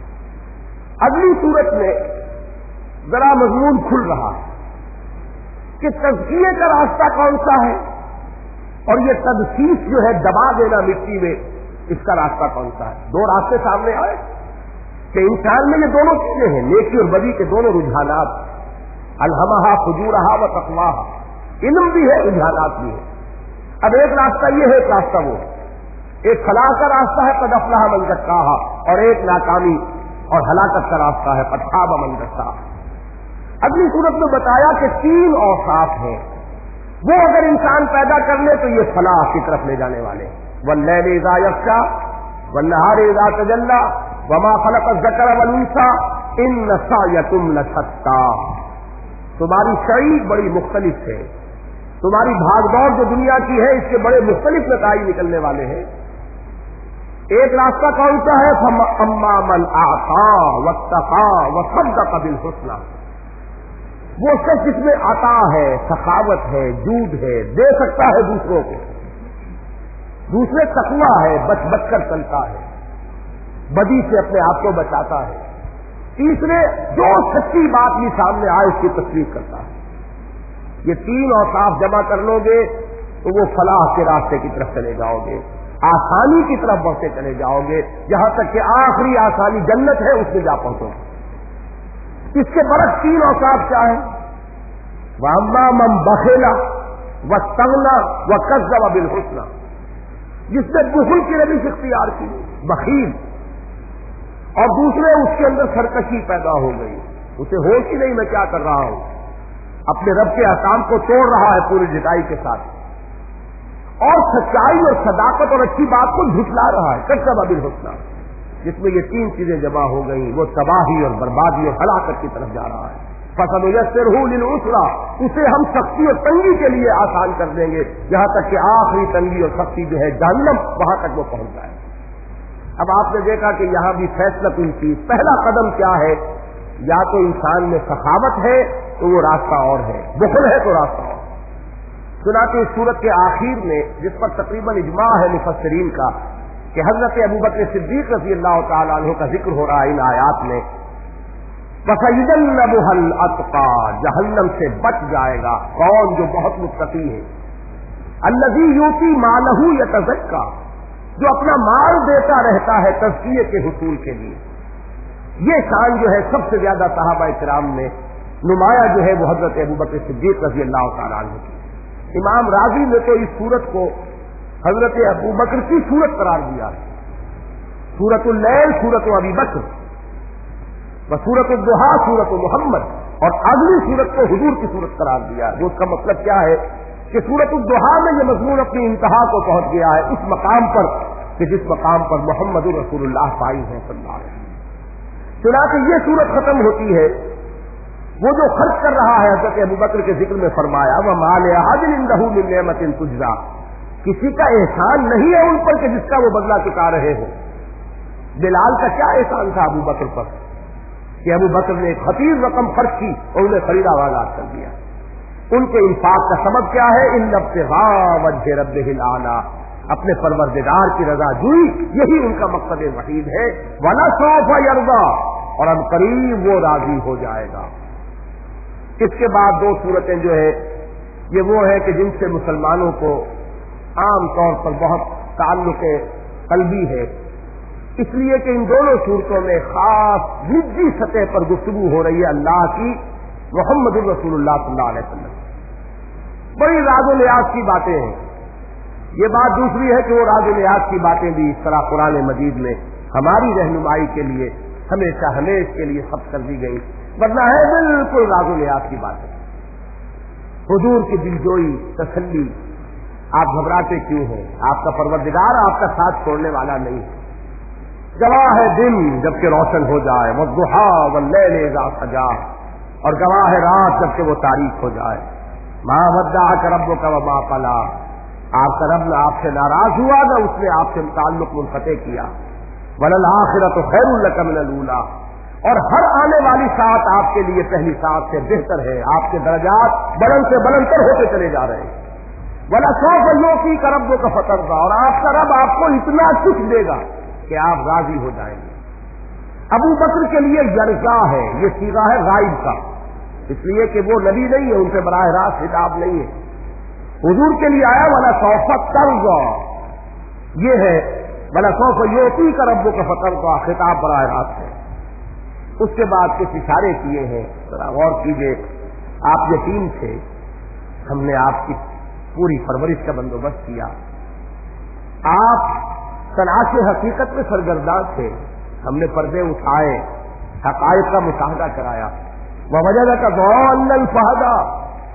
Speaker 1: اگلی صورت میں ذرا مضمون کھل رہا ہے کہ تزکیے کا راستہ کون سا ہے، اور یہ تدسیس جو ہے دبا دینا مٹی میں، اس کا راستہ کون سا ہے. دو راستے سامنے آئے کہ انسان میں یہ دونوں چیزیں ہیں، نیکی اور بدی کے دونوں رجحانات، الہمہا فجورہا و تقواہا، علم بھی ہے، رجحانات بھی ہے. اب ایک راستہ یہ ہے، ایک راستہ وہ، ایک فلاح کا راستہ ہے قد افلح من زکاہا، اور ایک ناکامی اور ہلاکت کا راستہ ہے قد خاب من دساہا. اگلی صورت میں بتایا کہ تین اوصاف ہیں، وہ اگر انسان پیدا کر لے تو یہ فلاح کی طرف لے جانے والے. واللیل اذا یغشا والنہار اذا تجلی وما خلق الذکر والانثی ان سعیکم لشتی. تمہاری سعی بڑی مختلف ہے، تمہاری بھاگ دوڑ جو دنیا کی ہے اس کے بڑے مختلف نتائج نکلنے والے ہیں. ایک راستہ کون سا ہے؟ فاما من اعطی واتقی وصدق بالحسنی. وہ شخص جس میں عطا ہے، سخاوت ہے، جود ہے، دے سکتا ہے دوسروں کو، دوسرے تقویٰ ہے، بچ بچ کر چلتا ہے، بدی سے اپنے آپ کو بچاتا ہے. تیسرے جو سچی بات بھی سامنے آئے اس کی تصدیق کرتا ہے. یہ تین اوصاف جمع کر لو گے تو وہ فلاح کے راستے کی طرف چلے جاؤ گے، آسانی کی طرف بڑھتے چلے جاؤ گے، جہاں تک کہ آخری آسانی جنت ہے اس میں جا پہنچو گے. اس کے برعکس تین اوصاف کیا ہے؟ وَأَمَّا مَن بَخِلَ وَاسْتَغْنَىٰ وَكَذَّبَ بِالْحُسْنَىٰ. جس نے بخل کی روش اختیار کی، بخیل، اور دوسرے اس کے اندر سرکشی پیدا ہو گئی، اسے ہوش ہی نہیں میں کیا کر رہا ہوں، اپنے رب کے احکام کو توڑ رہا ہے پوری جٹائی کے ساتھ، اور سچائی اور صداقت اور اچھی بات کو جھٹلا رہا ہے. کذب بالحسنیٰ. جس میں یہ تین چیزیں جمع ہو گئیں وہ تباہی اور بربادی اور ہلاکت کی طرف جا رہا ہے. فَسَنُيَسِّرُهُ لِلْعُسْرَىٰ. اسے ہم سختی اور تنگی کے لیے آسان کر دیں گے، یہاں تک کہ آخری تنگی اور سختی جو ہے جہنم، وہاں تک وہ پہنچ جائے. اب آپ نے دیکھا کہ یہاں بھی فیصلہ کوئی چیز، پہلا قدم کیا ہے؟ یا تو انسان میں سخاوت ہے تو وہ راستہ اور ہے، بخل ہے تو راستہ اور. چنانچہ اس سورت کے آخر میں جس پر تقریباً اجماع ہے مفسرین کا کہ حضرت ابوبکر صدیق رضی اللہ تعالیٰ عنہ کا ذکر ہو رہا ہے ان آیات میں، وَسَيُجَنَّبُهَا الْأَتْقَى، جہنم سے بچ جائے گا کون؟ جو بہت متقی ہے. الَّذِي يُؤْتِي مَالَهُ يَتَزَكَّى، جو اپنا مال دیتا رہتا ہے تزکیے کے حصول کے لیے. یہ شان جو ہے سب سے زیادہ صحابہ کرام میں نمایاں جو ہے وہ حضرت ابوبکر صدیق رضی اللہ تعالیٰ عنہ کی. امام راضی نے تو اس سورت کو حضرت ابوبکر کی سورت قرار دیا ہے. سورت اللیل سورت ابی بکر، سورت الضحیٰ سورت محمد، اور اگلی سورت کو حضور کی سورت قرار دیا ہے. اس کا مطلب کیا ہے کہ سورت الضحیٰ میں یہ مضمون اپنی انتہا کو پہنچ گیا ہے اس مقام پر کہ جس مقام پر محمد رسول اللہ پائی ہے صلی اللہ علیہ وسلم. چنانچہ یہ سورت ختم ہوتی ہے. وہ جو خرچ کر رہا ہے حضرت ابوبکر کے ذکر میں فرمایا وَمَا لِأَحَدٍ عِندَهُ مِن نِعْمَةٍ تُجْزَىٰ، کسی کا احسان نہیں ہے ان پر کہ جس کا وہ بدلہ چکا رہے ہو. بلال کا کیا احسان تھا ابو بکر پر کہ ابو بکر نے ایک خطیر رقم خرچ کی اور انہیں خریدا آزاد کر دیا. ان کے انفاق کا سبب کیا ہے؟ ان ابتغاء وجہ ربہ الاعلیٰ، اپنے پروردگار کی رضا جوئی، یہی ان کا مقصد وحید ہے. وَلَسَوْفَ يَرْضَىٰ، اور اب قریب وہ راضی ہو جائے گا. اس کے بعد دو صورتیں جو ہے یہ وہ ہے کہ جن سے مسلمانوں کو عام طور پر بہت تعلق قلبی ہے، اس لیے کہ ان دونوں صورتوں میں خاص نجی سطح پر گفتگو ہو رہی ہے اللہ کی، محمد رسول اللہ صلی اللہ علیہ وسلم. بڑی راز و نیاز کی باتیں ہیں. یہ بات دوسری ہے کہ وہ راز و نیاز کی باتیں بھی اس طرح قرآن مجید میں ہماری رہنمائی کے لیے ہمیشہ ہمیش کے لیے خط کر دی گئی، ورنہ ہے بالکل راز و نیاز کی باتیں. حضور کی دلجوئی، تسلی. آپ گھبراتے کیوں ہیں؟ آپ کا پروردگار آپ کا ساتھ چھوڑنے والا نہیں ہے. گواہ ہے دن جب کہ روشن ہو جائے، وَالضُّحَىٰ وَاللَّيْلِ إِذَا سَجَىٰ، اور گواہ ہے رات جب کہ وہ تاریک ہو جائے. مَا وَدَّعَكَ رَبُّكَ وَمَا قَلَىٰ، آپ کا رب نہ آپ سے ناراض ہوا نہ اس نے آپ سے تعلق منقطع کیا. وَلَلْآخِرَةُ خَيْرٌ لَكَ مِنَ الْأُولَىٰ، اور ہر آنے والی ساعت آپ کے لیے پہلی ساعت سے بہتر ہے. آپ کے درجات بلند سے بلند تر ہوتے چلے جا رہے ہیں. وَلَسَوْفَ يُعْطِيكَ رَبُّكَ فَتَرْضَىٰ، اور آپ کا رب آپ کو اتنا کچھ دے گا کہ آپ راضی ہو جائیں گے. ابو بکر کے لیے یرضا ہے، یہ صیغہ ہے غائب کا، اس لیے کہ وہ نبی نہیں ہے، ان سے براہ راست خطاب نہیں ہے. حضور کے لیے آیا وَلَسَوْفَ تَرْضَىٰ، یہ ہے وَلَسَوْفَ يُعْطِيكَ رَبُّكَ فَتَرْضَىٰ، خطاب براہ راست ہے. اس کے بعد کچھ اشارے کیے ہیں، ذرا غور کیجیے. آپ یتیم تھے، ہم نے آپ کی پوری پرورش کا بندوبست کیا. آپ تلاش حقیقت میں سرگرداں تھے، ہم نے پردے اٹھائے، حقائق کا مشاہدہ کرایا. وَوَجَدَكَ ضَالًّا فَهَدَىٰ،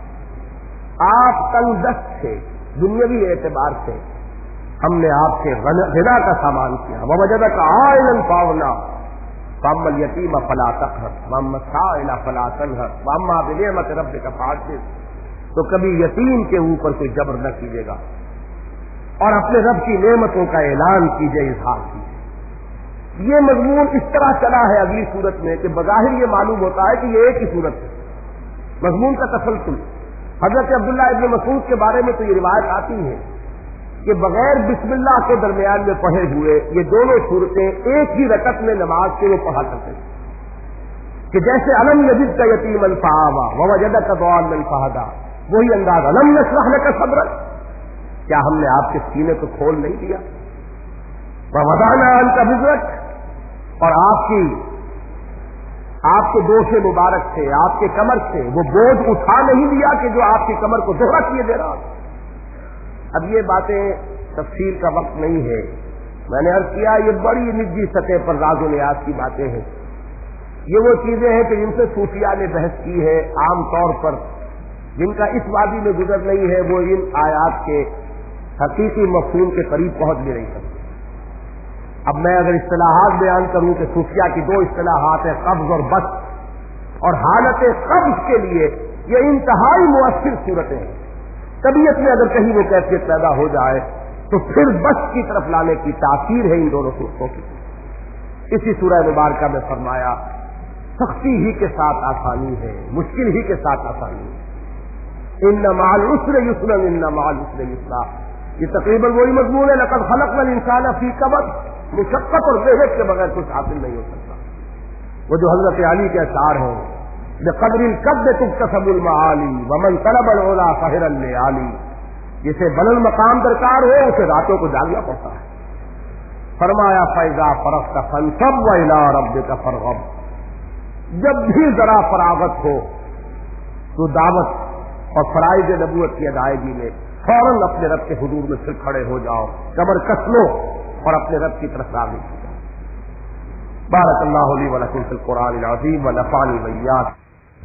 Speaker 1: آپ تنگ دست تھے دنیاوی اعتبار سے، ہم نے آپ سے غنا کا سامان کیا. وَوَجَدَكَ عَائِلًا فَأَغْنَىٰ، فَأَمَّا الْيَتِيمَ فَلَا تَقْهَرْ وَأَمَّا السَّائِلَ فَلَا تَنْهَرْ وَأَمَّا بِنِعْمَةِ رَبِّكَ فَحَدِّثْ. تو کبھی یتیم کے اوپر کوئی جبر نہ کیجیے گا اور اپنے رب کی نعمتوں کا اعلان کیجیے، اظہار کیجیے. یہ مضمون اس طرح چلا ہے اگلی صورت میں کہ بظاہر یہ معلوم ہوتا ہے کہ یہ ایک ہی صورت ہے. مضمون کا تسلسل. حضرت عبداللہ ابن مسعود کے بارے میں تو یہ روایت آتی ہے کہ بغیر بسم اللہ کے درمیان میں پڑھے ہوئے یہ دونوں صورتیں ایک ہی رکعت میں نماز کے وہ پڑھا کرتے ہیں کہ جیسے الم یجدک یتیما فآویٰ ووجدک ضالا فہدیٰ، وہی انداز الم نشرح لک صدرک، کیا ہم نے آپ کے سینے کو کھول نہیں دیا. ووضعنا عنک وزرک، اور آپ کی آپ کے دوش مبارک سے، آپ کے کمر سے وہ بوجھ اٹھا نہیں دیا کہ جو آپ کی کمر کو دوہرا کیے دے رہا. اب یہ باتیں تفصیل کا وقت نہیں ہے، میں نے عرض کیا یہ بڑی نجی سطح پر راز و نیاز کی باتیں ہیں. یہ وہ چیزیں ہیں کہ جن سے صوفیاء نے بحث کی ہے، عام طور پر جن کا اس وادی میں گزر نہیں ہے وہ ان آیات کے حقیقی مفہوم کے قریب پہنچ بھی نہیں سکتے. اب میں اگر اصطلاحات بیان کروں کہ صوفیاء کی دو اصطلاحات ہیں، قبض اور بس، اور حالت قبض کے لیے یہ انتہائی مؤثر صورتیں ہیں. طبیعت میں اگر کہیں وہ کیفیت پیدا ہو جائے تو پھر بس کی طرف لانے کی تاثیر ہے ان دونوں صورتوں کی. اسی سورہ مبارکہ میں فرمایا سختی ہی کے ساتھ آسانی ہے، مشکل ہی کے ساتھ آسانی ہے. ان مع العسر یسرا ان مع العسر یسرا، یہ تقریباً وہی مضمون ہے لقد خلقنا الانسان فی کبد، مشقت اور محنت کے بغیر کچھ حاصل نہیں ہو سکتا. وہ جو حضرت علی کے اشعار ہیں، بقدر القد تکتسب المعالی ومن طلب العلا سہر الليالي، جسے بلند مقام درکار ہو اسے راتوں کو جاگنا پڑتا ہے۔ فرمایا فیضا فرغت فانصب والى ربک فارغب، جب بھی ذرا فراغت ہو تو دعوت اور فرائض نبوت کی ادائیگی میں فوراً اپنے رب کے حضور میں پھر کھڑے ہو جاؤ، کمر کس لو اور اپنے رب کی طرف راغب ہو جاؤ۔ بارک اللہ لی ولکم فی القرآن العظیم ونفعنی وإیاکم۔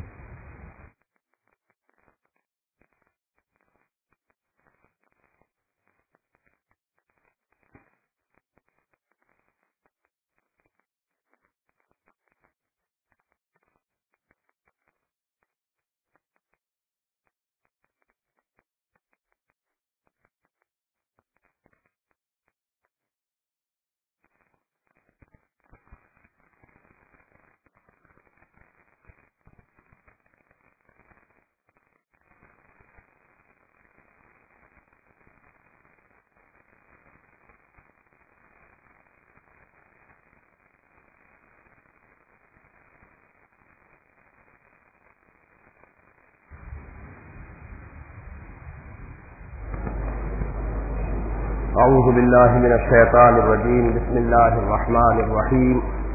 Speaker 1: اعوذ باللہ من الشیطان الرجیم، بسم اللہ الرحمن الرحیم۔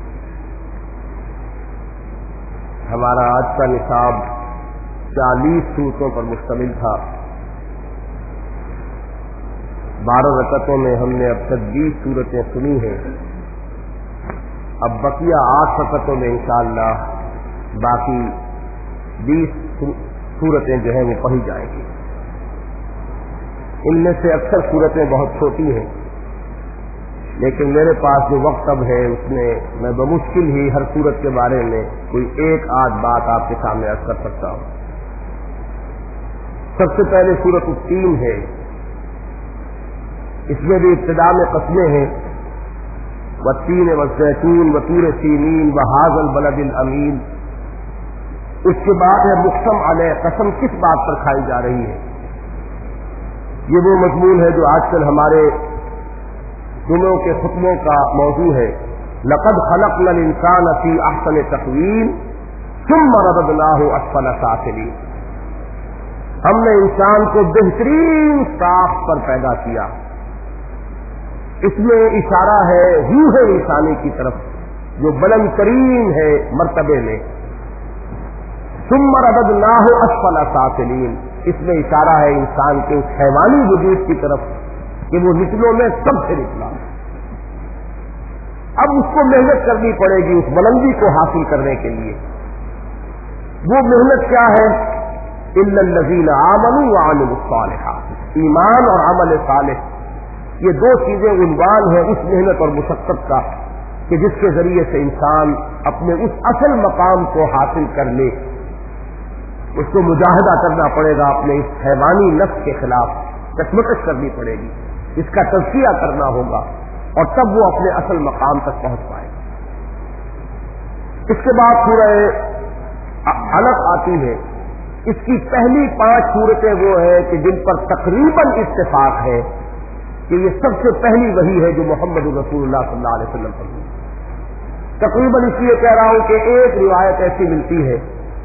Speaker 1: ہمارا آج کا نصاب چالیس صورتوں پر مشتمل تھا۔ بارہ رکعتوں میں ہم نے اب تک بیس صورتیں سنی ہیں، اب بقیہ آٹھ رکعتوں میں انشاءاللہ باقی بیس صورتیں جو ہیں وہ پڑھی جائیں گی۔ ان میں سے اکثر صورتیں بہت چھوٹی ہیں، لیکن میرے پاس جو وقت اب ہے اس میں میں بمشکل ہی ہر صورت کے بارے میں کوئی ایک آدھ بات آپ کے سامنے عرض کر سکتا ہوں۔ سب سے پہلے سورۃ التین ہے، اس میں بھی ابتدا میں قسمیں ہیں، والتین والزیتون وطور سینین وہذا البلد الامین۔ اس کے بعد ہے مقسم علیہ، قسم کس بات پر کھائی جا رہی ہے۔ یہ وہ مضمون ہے جو آج کل ہمارے جمعوں کے خطبوں کا موضوع ہے۔ لقد خلقنا الانسان فی احسن تقویم ثم رددناہ اسفل سافلین، ہم نے انسان کو بہترین ساخت پر پیدا کیا۔ اس میں اشارہ ہے روح انسانی کی طرف جو بلند ترین ہے مرتبے میں۔ ثم رددناہ اسفل سافلین، اس میں اشارہ ہے انسان کے اس حیوانی وجود کی طرف کہ وہ نچلوں میں سب سے نچلا۔ اب اس کو محنت کرنی پڑے گی اس بلندی کو حاصل کرنے کے لیے۔ وہ محنت کیا ہے؟ الا الذین آمنوا وعملوا الصالحات، ایمان اور عمل صالح، یہ دو چیزیں عنوان ہیں اس محنت اور مشقت کا کہ جس کے ذریعے سے انسان اپنے اس اصل مقام کو حاصل کر لے۔ اس کو مجاہدہ کرنا پڑے گا، اپنے اس حیوانی نفس کے خلاف کشمکش کرنی پڑے گی، اس کا تزکیہ کرنا ہوگا اور تب وہ اپنے اصل مقام تک پہنچ پائے گا۔ اس کے بعد سورہ علق آتی ہے، اس کی پہلی پانچ صورتیں وہ ہیں کہ جن پر تقریباً اتفاق ہے کہ یہ سب سے پہلی وحی ہے جو محمد رسول اللہ صلی اللہ علیہ وسلم پر ہوئی۔ تقریباً اس لیے کہہ رہا ہوں کہ ایک روایت ایسی ملتی ہے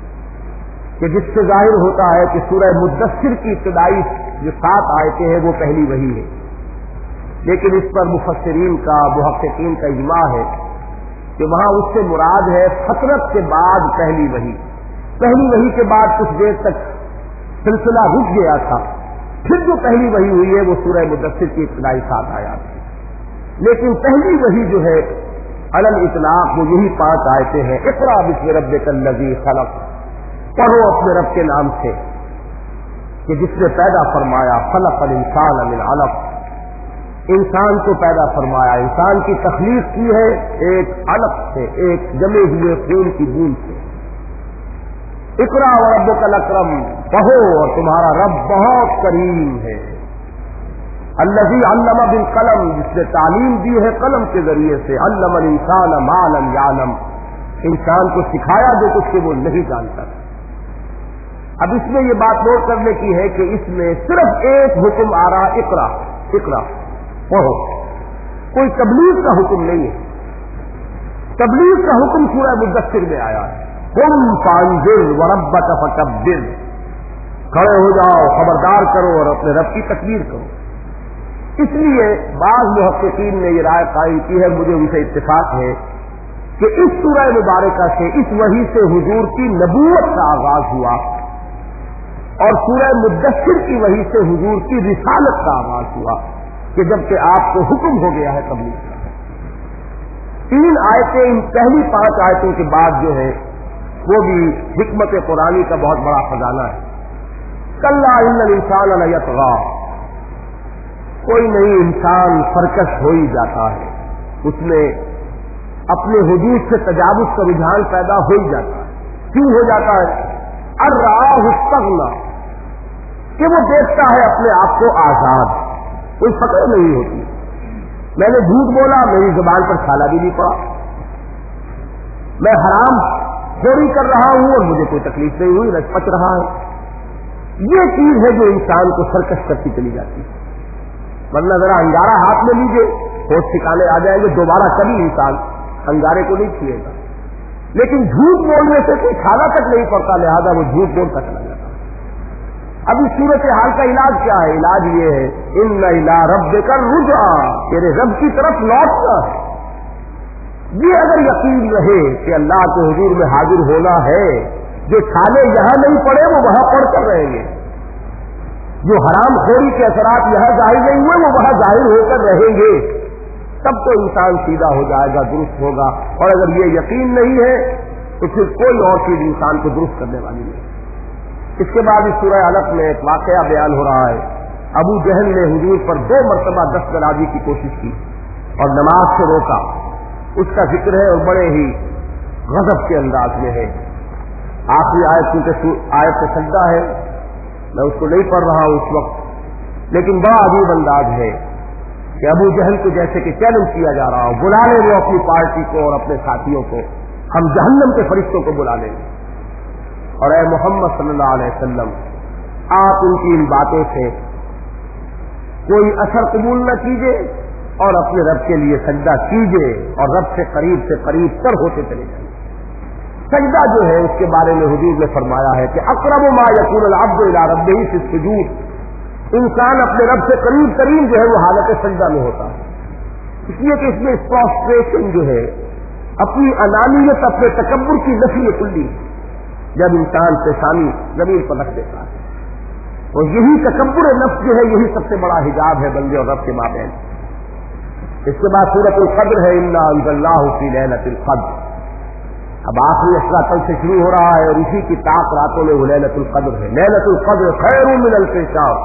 Speaker 1: کہ جس سے ظاہر ہوتا ہے کہ سورہ مدثر کی ابتدائی جو سات آیتیں ہیں وہ پہلی وحی ہے، لیکن اس پر مفسرین کا محققین کا اجماع ہے کہ وہاں اس سے مراد ہے فترت کے بعد پہلی وحی۔ پہلی وحی کے بعد کچھ دیر تک سلسلہ رک گیا تھا، پھر جو پہلی وحی ہوئی ہے وہ سورہ مدثر کی ابتدائی سات آیات ہے، لیکن پہلی وحی جو ہے علی الاطلاق وہ یہی پانچ آیتیں ہیں۔ اقرأ باسم ربک الذی خلق، پڑھو اپنے رب کے نام سے کہ جس نے پیدا فرمایا، خلق الانسان من علق، انسان کو پیدا فرمایا، انسان کی تخلیق کی ہے ایک علق سے، ایک جمے ہوئے خون کی بوند سے۔ اقرأ وربک الاکرم، پڑھو اور تمہارا رب بہت کریم ہے۔ الذی علم بالقلم، جس نے تعلیم دی ہے قلم کے ذریعے سے، علم الانسان ما لم یعلم، انسان کو سکھایا جو کچھ کہ وہ نہیں جانتا۔ اب اس میں یہ بات نوٹ کرنے کی ہے کہ اس میں صرف ایک حکم آ رہا، اقرا اقرا پڑھو، کوئی تبلیغ کا حکم نہیں ہے۔ تبلیغ کا حکم سورہ مدثر میں آیا ہے، قم فانذر وربک فکبر، کھڑے ہو جاؤ، خبردار کرو اور اپنے رب کی تکبیر کرو۔ اس لیے بعض محققین نے یہ رائے قائم کی ہے، مجھے ان سے اتفاق ہے کہ اس سورہ مبارکہ سے، اس وحی سے حضور کی نبوت کا آغاز ہوا، اور سورہ مدثر کی وحی سے حضور کی رسالت کا آغاز ہوا، کہ جبکہ آپ کو حکم ہو گیا ہے تبلیغ کا۔ تین آیتیں، ان پہلی پانچ آیتوں کے بعد جو ہے وہ بھی حکمت قرآنی کا بہت بڑا خزانہ ہے۔ کلا ان الانسان لیطغی، کوئی نہیں، انسان سرکش ہو ہی جاتا ہے، اس میں اپنے حدود سے تجاوز کا رجحان پیدا ہو ہی جاتا ہے۔ کیوں ہو جاتا ہے؟ ان رآہ استغنی، کہ وہ دیکھتا ہے اپنے آپ کو آزاد، کوئی فکر نہیں ہوتی۔ میں نے جھوٹ بولا، میری زبان پر چھالا بھی نہیں پڑا، میں حرام خوری کر رہا ہوں اور مجھے کوئی تکلیف نہیں ہوئی، رچ پچ رہا ہے۔ یہ چیز ہے جو انسان کو سرکش کرتی چلی جاتی ہے۔ ورنہ ذرا انگارہ ہاتھ میں لیجیے، ہوش ٹھکانے آ جائیں گے، دوبارہ کبھی انسان انگارے کو نہیں چھوئے گا۔ لیکن جھوٹ بولنے سے کوئی چھالا تک نہیں پڑتا، لہذا وہ جھوٹ بولتا چلا جاتا۔ اب اس صورت حال کا علاج کیا ہے؟ علاج یہ ہے، ان الی ربک الرجع، تیرے رب کی طرف لوٹنا ہے۔ یہ اگر یقین رہے کہ اللہ کے حضور میں حاضر ہونا ہے، جو چھالے یہاں نہیں پڑے وہ وہاں پڑ کر رہیں گے، جو حرام خوری کے اثرات یہاں ظاہر نہیں ہوئے وہ وہاں ظاہر ہو کر رہیں گے، تب تو انسان سیدھا ہو جائے گا، درست ہوگا۔ اور اگر یہ یقین نہیں ہے تو پھر کوئی اور چیز انسان کو درست کرنے والی نہیں۔ اس کے بعد اس سورہ علق میں ایک واقعہ بیان ہو رہا ہے۔ ابو جہل نے حضور پر دو مرتبہ دست درازی کی کوشش کی اور نماز سے روکا، اس کا ذکر ہے اور بڑے ہی غضب کے انداز میں ہے۔ آخری آیت کیونکہ آیت سے سجدہ ہے، میں اس کو نہیں پڑھ رہا ہوں اس وقت، لیکن بڑا عجیب انداز ہے کہ ابو جہل کو جیسے کہ چیلنج کیا جا رہا ہو، بلا لیں وہ اپنی پارٹی کو اور اپنے ساتھیوں کو، ہم جہنم کے فرشتوں کو بلا لیں گے، اور اے محمد صلی اللہ علیہ وسلم آپ ان کی ان باتوں سے کوئی اثر قبول نہ کیجیے اور اپنے رب کے لیے سجدہ کیجیے اور رب سے قریب سے قریب تر ہوتے چلے جائیں۔ سجدہ جو ہے اس کے بارے میں حضور نے فرمایا ہے کہ اقرب ما یکون العبد الی ربہ فی السجود، انسان اپنے رب سے قریب ترین جو ہے وہ حالت سجدہ میں ہوتا ہے، اس لیے کہ اس میں پروسٹریشن جو ہے اپنی انانیت، اپنے تکبر کی نفی کلی، جب انسان پیشانی زمین پر رکھ دیتا ہے، اور یہی تکبر نفس جو ہے یہی سب سے بڑا حجاب ہے بندے اور رب کے مابین۔ اس کے بعد سورۃ القدر ہے، انا انزلناہ فی لیلۃ القدر، اب آخری اشرا کل سے شروع ہو رہا ہے اور اسی کی طاق راتوں میں وہ لیلۃ القدر ہے۔ لیلۃ القدر خیر من الف شہر،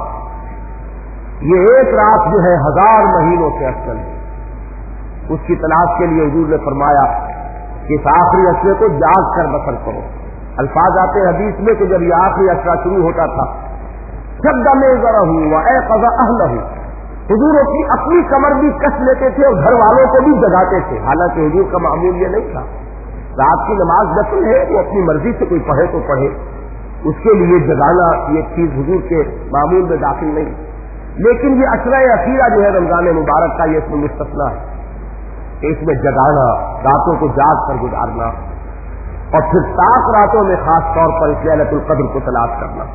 Speaker 1: یہ ایک رات جو ہے ہزار مہینوں سے افضل ہے۔ اس کی تلاش کے لیے حضور نے فرمایا کہ اس آخری اشرے کو جاگ کر بسر کرو۔ الفاظ آتے ہیں حدیث میں کہ جب یہ آخری اشرا شروع ہوتا تھا، شد میں ذرا ہوں و اے قضا اہلہ، حضور کی اپنی کمر بھی کس لیتے تھے اور گھر والوں کو بھی جگاتے تھے، حالانکہ حضور کا معمول یہ نہیں تھا۔ رات کی نماز نفل ہے، وہ اپنی مرضی سے کوئی پڑھے تو پڑھے، اس کے لیے جگانا یہ چیز حضور کے معمول میں داخل نہیں، لیکن یہ عشرہ اخیرہ جو ہے رمضان مبارک کا یہ اس میں مستثنا ہے کہ اس میں جگانا، راتوں کو جاگ کر گزارنا، اور پھر سات راتوں میں خاص طور پر اس لیلۃ القدر کو تلاش کرنا۔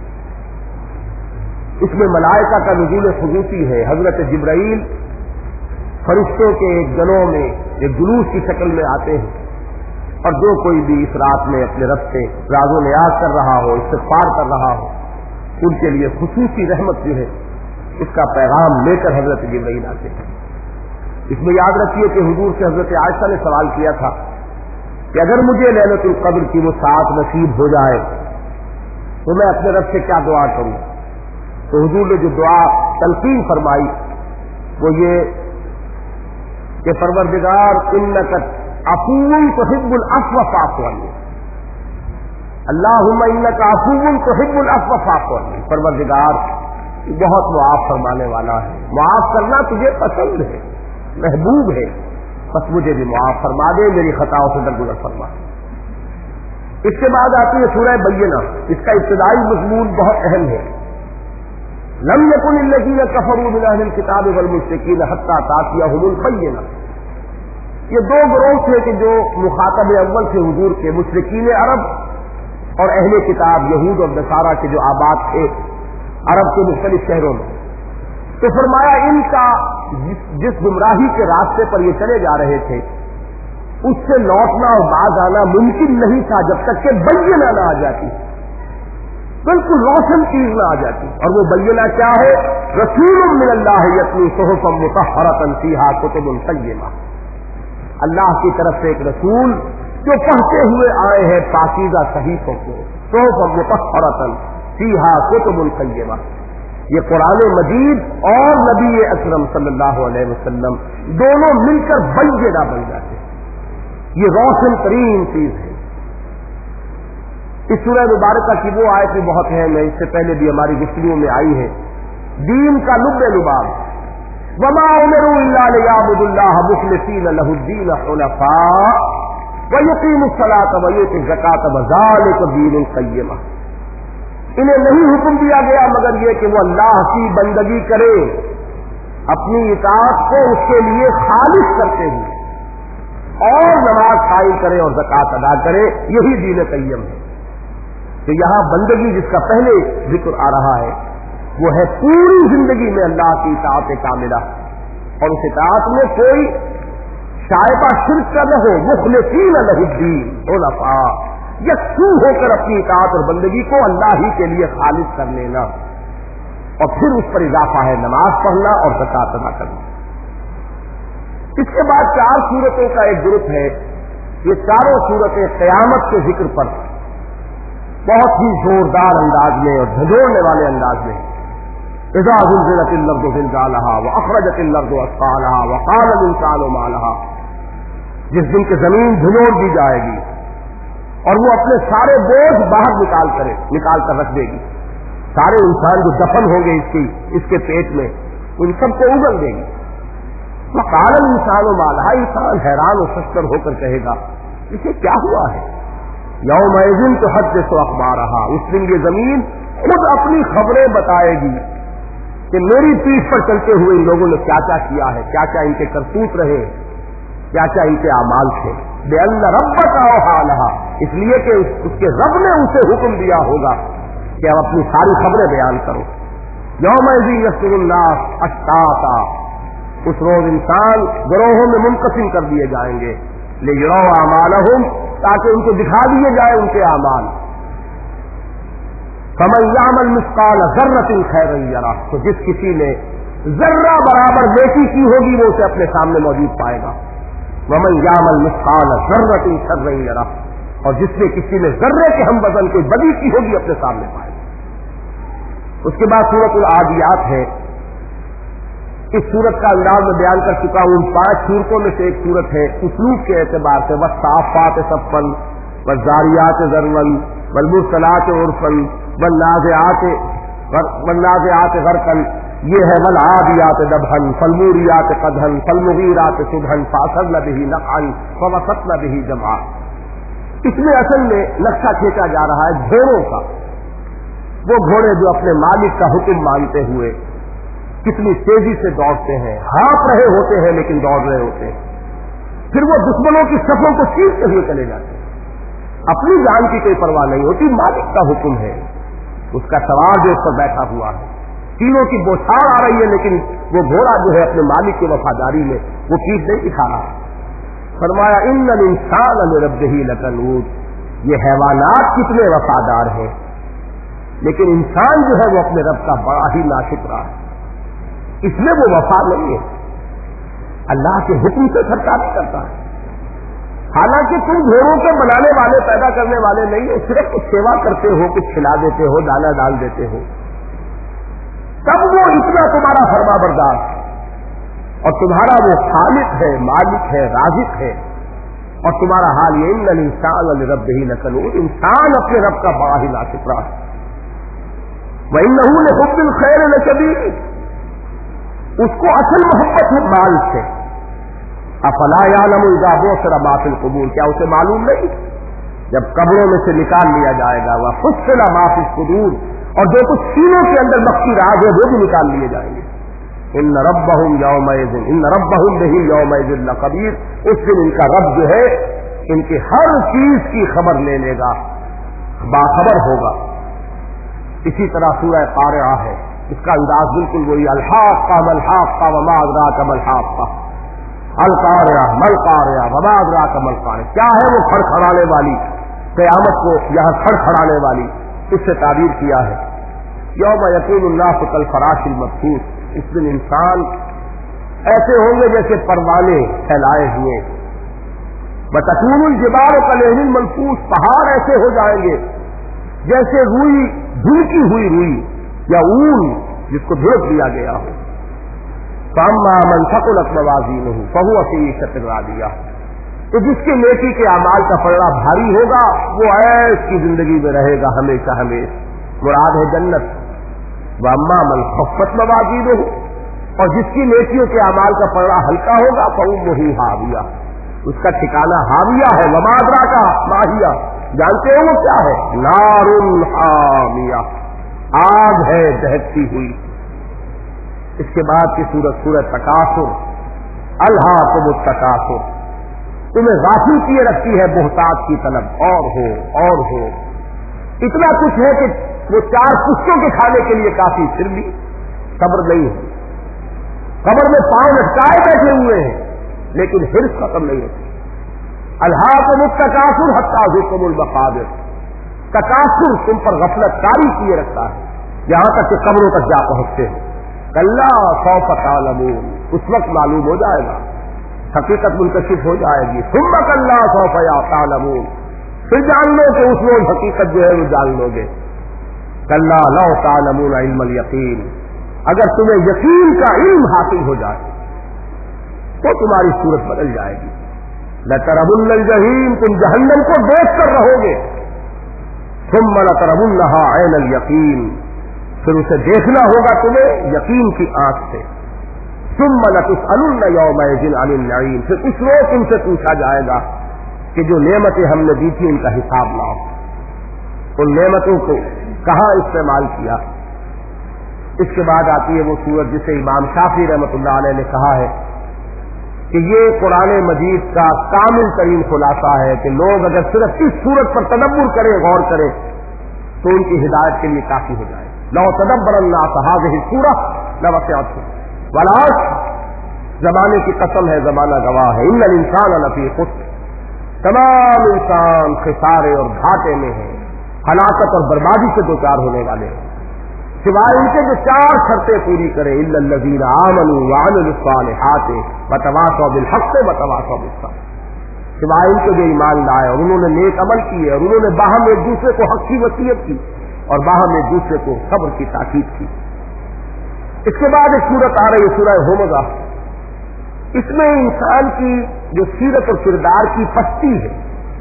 Speaker 1: اس میں ملائکہ کا نزول خصوصی ہے، حضرت جبرائیل فرشتوں کے ایک گنوں میں ایک جلوس کی شکل میں آتے ہیں، اور جو کوئی بھی اس رات میں اپنے رب سے راز و نیاز کر رہا ہو، استغفار کر رہا ہو، ان کے لیے خصوصی رحمت جو ہے اس کا پیغام لے کر حضرت جبرائیل آتے ہیں۔ اس میں یاد رکھیے کہ حضور سے حضرت عائشہ نے سوال کیا تھا کہ اگر مجھے لیلۃ القدر کی وہ ساتھ نصیب ہو جائے تو میں اپنے رب سے کیا دعا کروں؟ تو حضور نے جو دعا تلقین فرمائی وہ یہ کہ پروردگار انک عفو تحب العفو فاعف عنی، اللہم انک عفو تحب العفو فاعف عنی، پروردگار بہت معاف فرمانے والا ہے، معاف کرنا تجھے پسند ہے، محبوب ہے، بس مجھے بھی معاف فرما دے، میری خطاؤں سے درگزر فرما۔ اس کے بعد آتی ہے سورہ بینہ، اس کا ابتدائی مضمون بہت اہم ہے۔ لم یکن الذین کفروا من اہل الکتاب والمشرکین حتی تأتیہم البینہ، یہ دو گروہ تھے کہ جو مخاطب اول تھے حضور کے، مشرکین عرب اور اہل کتاب یہود اور نصارہ کے جو آباد تھے عرب کے مختلف شہروں میں. تو فرمایا ان کا جس گمراہی کے راستے پر یہ چلے جا رہے تھے اس سے لوٹنا اور باز آنا ممکن نہیں تھا جب تک کہ بینہ نہ آ جاتی، بالکل روشن چیز نہ آ جاتی. اور وہ بینہ کیا ہے؟ رسول من اللہ یتلو صحفا مطہرۃ فیہا کتب قیمہ، اللہ کی طرف سے ایک رسول جو پڑھتے ہوئے آئے ہیں پاکیزہ صحیفوں کو، صحفا مطہرۃ فیہا کتب قیمہ. یہ قرآن مجید اور نبی اکرم صلی اللہ علیہ وسلم دونوں مل کر بینہ بن جاتے ہیں. یہ روشن ترین چیز ہے. اس سورہ مبارکہ کی وہ آیت بھی بہت ہے، میں اس سے پہلے بھی ہماری گفتگو میں آئی ہے. دین کا لب لباب، وما امروا الا ليعبدوا الله مخلصين له الدين حنفاء ويقيموا الصلاة ويؤتوا الزكاة وذلك دين القيمة. انہیں نہیں حکم دیا گیا مگر یہ کہ وہ اللہ کی بندگی کرے، اپنی اطاعت کو اس کے لیے خالص کرتے ہوئے، اور نماز قائم کرے اور زکوٰۃ ادا کرے، یہی دین قیم ہے. تو یہاں بندگی جس کا پہلے ذکر آ رہا ہے وہ ہے پوری زندگی میں اللہ کی اطاعت کاملہ، اور اس اطاعت میں کوئی شائبہ شرک کا نہ ہو. مخلصین لہ الدین حنفاء، یکسو ہو کر اپنی اطاعت اور بندگی کو اللہ ہی کے لیے خالص کر لینا، اور پھر اس پر اضافہ ہے نماز پڑھنا اور زکوٰۃ ادا کرنا. اس کے بعد چار صورتوں کا ایک گروپ ہے. یہ چاروں صورتیں قیامت کے ذکر پر بہت ہی زوردار انداز میں اور جھنجھوڑنے والے انداز میں. اذا زلزلت الارض زلزالها واخرجت الارض اثقالها وقال الانسان ما لها، جس دن کہ زمین جھنجھوڑ دی جائے گی اور وہ اپنے سارے بوجھ باہر نکال کرے نکال کر رکھ دے گی. سارے انسان جو دفن ہوں گے اس کی اس کے پیٹ میں، ان سب کو اگل دے گی. وقال الانسان ما لها، انسان حیران و ششدر ہو کر کہے گا اسے کیا ہوا ہے. یومئذ تحدث اخبارها، اس دن یہ زمین خود اپنی خبریں بتائے گی کہ میری پیٹھ پر چلتے ہوئے ان لوگوں نے کیا کیا کیا ہے، کیا کیا ان کے کرتوت رہے، کیا کیا ان کے اعمال تھے. بأن ربک اوحی لها، اس لیے کہ اس, اس کے رب نے اسے حکم دیا ہوگا کہ اب اپنی ساری خبریں بیان کرو. یومئذ یحشر الناس اشتاتا، اس روز انسان گروہوں میں منقسم کر دیے جائیں گے. لیروا اعمالهم، تاکہ ان کو دکھا دیے جائے ان کے اعمال. فمن یعمل مثقال ذرۃ خیرا یرہ، تو جس کسی نے ذرہ برابر نیکی کی ہوگی وہ اسے اپنے سامنے موجود پائے گا. ومن یعمل مثقال ذرۃ شرا یرہ، اور جس نے کسی نے ذرے کے ہم وزن کوئی بدی کی ہوگی اپنے سامنے پائے گا. اس کے بعد سورۃ العادیات ہے. اس سورت کا انداز میں بیان کر چکا ہوں. ان پانچ سورتوں میں سے ایک سورت ہے اسلوب کے اعتبار سے، والصافات صفا والذاریات ذروا والمرسلات عرفا والنازعات والنازعات غرقا، یہ ہے والعادیات ضبحا فالموریات قدحا فالمغیرات صبحا فاثرن به نقعا فوسطن به جمعا. اس میں اصل میں نقشہ کھینچا جا رہا ہے گھوڑوں کا. وہ گھوڑے جو اپنے مالک کا حکم مانتے ہوئے کتنی تیزی سے دوڑتے ہیں، ہانپ رہے ہوتے ہیں لیکن دوڑ رہے ہوتے ہیں. پھر وہ دشمنوں کی صفوں کو چیرتے ہوئے چلے جاتے ہیں. اپنی جان کی کوئی پرواہ نہیں ہوتی، مالک کا حکم ہے، اس کا سوار جو اس پر بیٹھا ہوا ہے. تینوں کی بوچھاڑ آ رہی ہے لیکن وہ گھوڑا جو ہے اپنے مالک کی وفاداری میں وہ پیٹ نہیں دکھا رہا. فرمایا ان الانسان لربہ لکنود، یہ حیوانات کتنے وفادار ہیں لیکن انسان جو ہے وہ اپنے رب کا بڑا ہی ناشکرا ہے. اس میں وہ وفا نہیں ہے، اللہ کے حکم سے سرکاری کرتا ہے. حالانکہ تم گھوڑوں کے بنانے والے پیدا کرنے والے نہیں ہو، صرف کچھ سیوا کرتے ہو، کچھ کھلا دیتے ہو، دانا ڈال دیتے ہو، تب وہ اتنا تمہارا فرما بردار اور تمہارا وہ خالق ہے، مالک ہے، رازق ہے. اور تمہارا حال یہ ان الانسان لربہ لکنود، انسان اپنے رب کا بڑا ہی ناشکرا ہے. وانہ لحب الخیر لشدید، اس کو اصل محبت ہے مال سے. افلا یعلم اذا بعثر ما فی القبور، کیا اسے معلوم نہیں جب قبروں میں سے نکال لیا جائے گا وحصل ما فی الصدور، اور جو کچھ سینوں کے اندر مخفی راز ہے وہ بھی نکال لیے جائیں گے. ان ربہم یومئذ ان ربہم بہم یومئذ لخبیر، اس دن ان کا رب جو ہے ان کی ہر چیز کی خبر لے لے گا، باخبر ہوگا۔ اسی طرح سورہ قارعہ ہے، اس کا انداز بالکل وہی، الحاقہ مالحاقہ وما ادراک مالحاقہ، القارعہ مالقارعہ وما ادراک مالقارعہ، کیا ہے وہ کھڑکھڑانے والی، قیامت کو یہاں کھڑکھڑانے والی، اس سے تعبیر کیا ہے۔ یوم یکون الناس کالفراش المبثوث، اس دن انسان ایسے ہوں گے جیسے پروانے پھیلائے ہوئے، وتکون الجبال کالعہن المنفوش، پہاڑ ایسے ہو جائیں گے جیسے روئی، دھلکی ہوئی روئی یا اون جس کو دھوپ دیا گیا ہو۔ فاما من ثقلت موازینہ فہو فی عیشۃ راضیہ، تو جس کے نیکی کے اعمال کا پلڑا بھاری ہوگا وہ عیش کی زندگی میں رہے گا ہمیشہ ہمیشہ، مراد ہے جنت۔ واما من خفت موازینہ، اور جس کی نیکیوں کے اعمال کا پلڑا ہلکا ہوگا فأمہ ہاویہ، اس کا ٹھکانہ ہاویہ ہے۔ وما ادراک ما ہی، جانتے ہو وہ کیا ہے؟ نار حامیہ، آگ ہے دہکتی ہوئی۔ اس کے بعد کی سورت سورۃ تکاثر، الہاکم التکاثر، تمہیں غافل کیے رکھتی ہے بہتات کی طلب، اور ہو اور ہو، اتنا کچھ ہے کہ وہ چار پشتوں کے کھانے کے لیے کافی، پھر بھی صبر نہیں ہے، قبر میں پاؤں لٹکائے بیٹھے ہوئے ہیں لیکن حرص ختم نہیں ہوتی۔ الہاکم التکاثر حتی زرتم المقابر، تکاثر تم پر غفلت طاری کیے رکھتا ہے یہاں تک کہ قبروں تک جا پہنچتے ہیں۔ کلا سوف تعلمون، اس وقت معلوم ہو جائے گا، حقیقت منکشف ہو جائے گی۔ ثم کلا سوف تعلمون، پھر جان لو کہ اس روز حقیقت جو ہے وہ جان لو گے۔ کلا لو تعلمون علم الیقین، اگر تمہیں یقین کا علم حاصل ہو جائے تو تمہاری صورت بدل جائے گی۔ لترون الجحیم، تم جہنم کو دیکھ کر رہو گے۔ ثم لترونها عین الیقین، پھر اسے دیکھنا ہوگا تمہیں یقین کی آنکھ سے۔ ثم لتسألن یومئذ عن النعیم، پھر اس روز تم سے پوچھا جائے گا کہ جو نعمتیں ہم نے دی تھی ان کا حساب لاؤ، ان نعمتوں کو کہاں استعمال کیا۔ اس کے بعد آتی ہے وہ سورت جسے امام شافعی رحمۃ اللہ علیہ نے کہا ہے کہ یہ قرآن مجید کا کامل ترین خلاصہ ہے کہ لوگ اگر صرف اس سورت پر تدبر کریں، غور کریں، تو ان کی ہدایت کے لیے کافی ہو جائے۔ لو تدبر الناس هذه السورة لوسعتهم، ولاش زمانے کی قسم ہے، زمانہ گواہ ہے، ان الانسان لفی خسر، تمام انسان خسارے اور گھاٹے میں ہیں، ہلاکت اور بربادی سے دوچار ہونے والے ہیں، سوائے ان کے جو چار شرطیں پوری کرے، الا الذین آمنوا وعملوا الصالحات وتواصوا بالحق وتواصوا بالصبر، سوائے ان کے جو ایمان لائے اور انہوں نے نیک عمل کیے اور انہوں نے باہم ایک دوسرے کو حق کی وصیت کی اور باہم ایک دوسرے کو صبر کی تاکید کی۔ اس کے بعد ایک سورت آ رہی ہے سورہ ہمزہ، اس میں انسان کی جو سیرت اور کردار کی پستی ہے،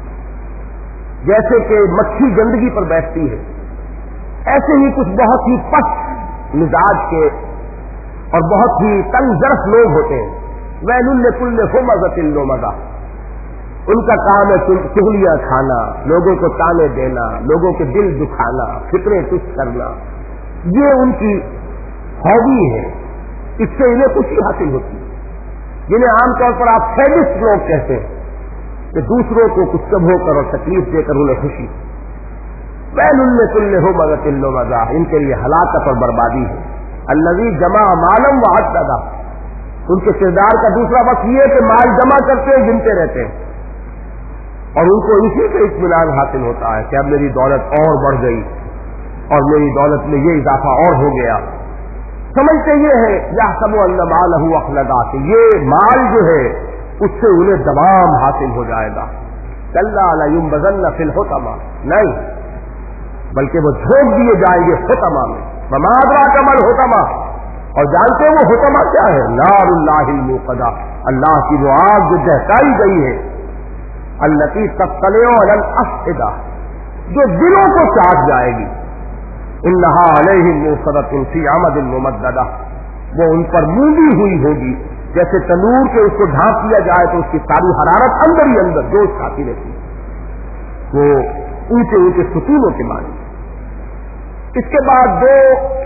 Speaker 1: جیسے کہ مکھی گندگی پر بیٹھتی ہے، ایسے ہی کچھ بہت ہی پست مزاج کے اور بہت ہی تنگ ظرف لوگ ہوتے ہیں۔ ویل لکل ہمزۃ لمزہ، ان کا کام ہے چغلیاں کھانا، لوگوں کو تانے دینا، لوگوں کے دل دکھانا، فکریں تش کرنا، یہ ان کی ہابی ہے، اس سے انہیں خوشی حاصل ہوتی ہے، جنہیں عام طور پر آپ سیڈسٹ لوگ کہتے ہیں کہ دوسروں کو کچھ کبھو کر اور تکلیف دے کر انہیں خوشی۔ ویل لکل ہمزۃ لمزہ، ان کے لیے ہلاکت اور بربادی ہے۔ الذی جمع مالا وعددہ، ان کے کردار کا دوسرا وقت یہ ہے کہ مال جمع کرتے ہیں، گنتے رہتے ہیں، اور ان کو اسی سے اطمینان حاصل ہوتا ہے کہ اب میری دولت اور بڑھ گئی اور میری دولت میں یہ اضافہ اور ہو گیا۔ سمجھتے یہ ہے یحسب ان مالہ اخلدہ، کہ یہ مال جو ہے اس سے انہیں دوام حاصل ہو جائے گا۔ کلا لینبذن فی الحطمہ، نہیں بلکہ وہ جھونک دیے جائیں گے حطمہ میں۔ وما ادراک ما الحطمہ، اور جانتے ہیں وہ حطمہ کیا ہے؟ نار اللہ الموقدہ، اللہ کی وہ آگ جو دہکائی گئی ہے، التی تطلع علی الافئدہ، جو دلوں کو چاٹ جائے گی۔ انہا علیہم موصدۃ فی عمد ممددہ، وہ ان پر موندی ہوئی ہوگی، جیسے تنور کے اس کو ڈھانپ دیا جائے تو اس کی ساری حرارت اندر ہی اندر جوش کھاتی رہتی ہے، وہ اونچے اونچے ستونوں کے معنی۔ اس کے بعد دو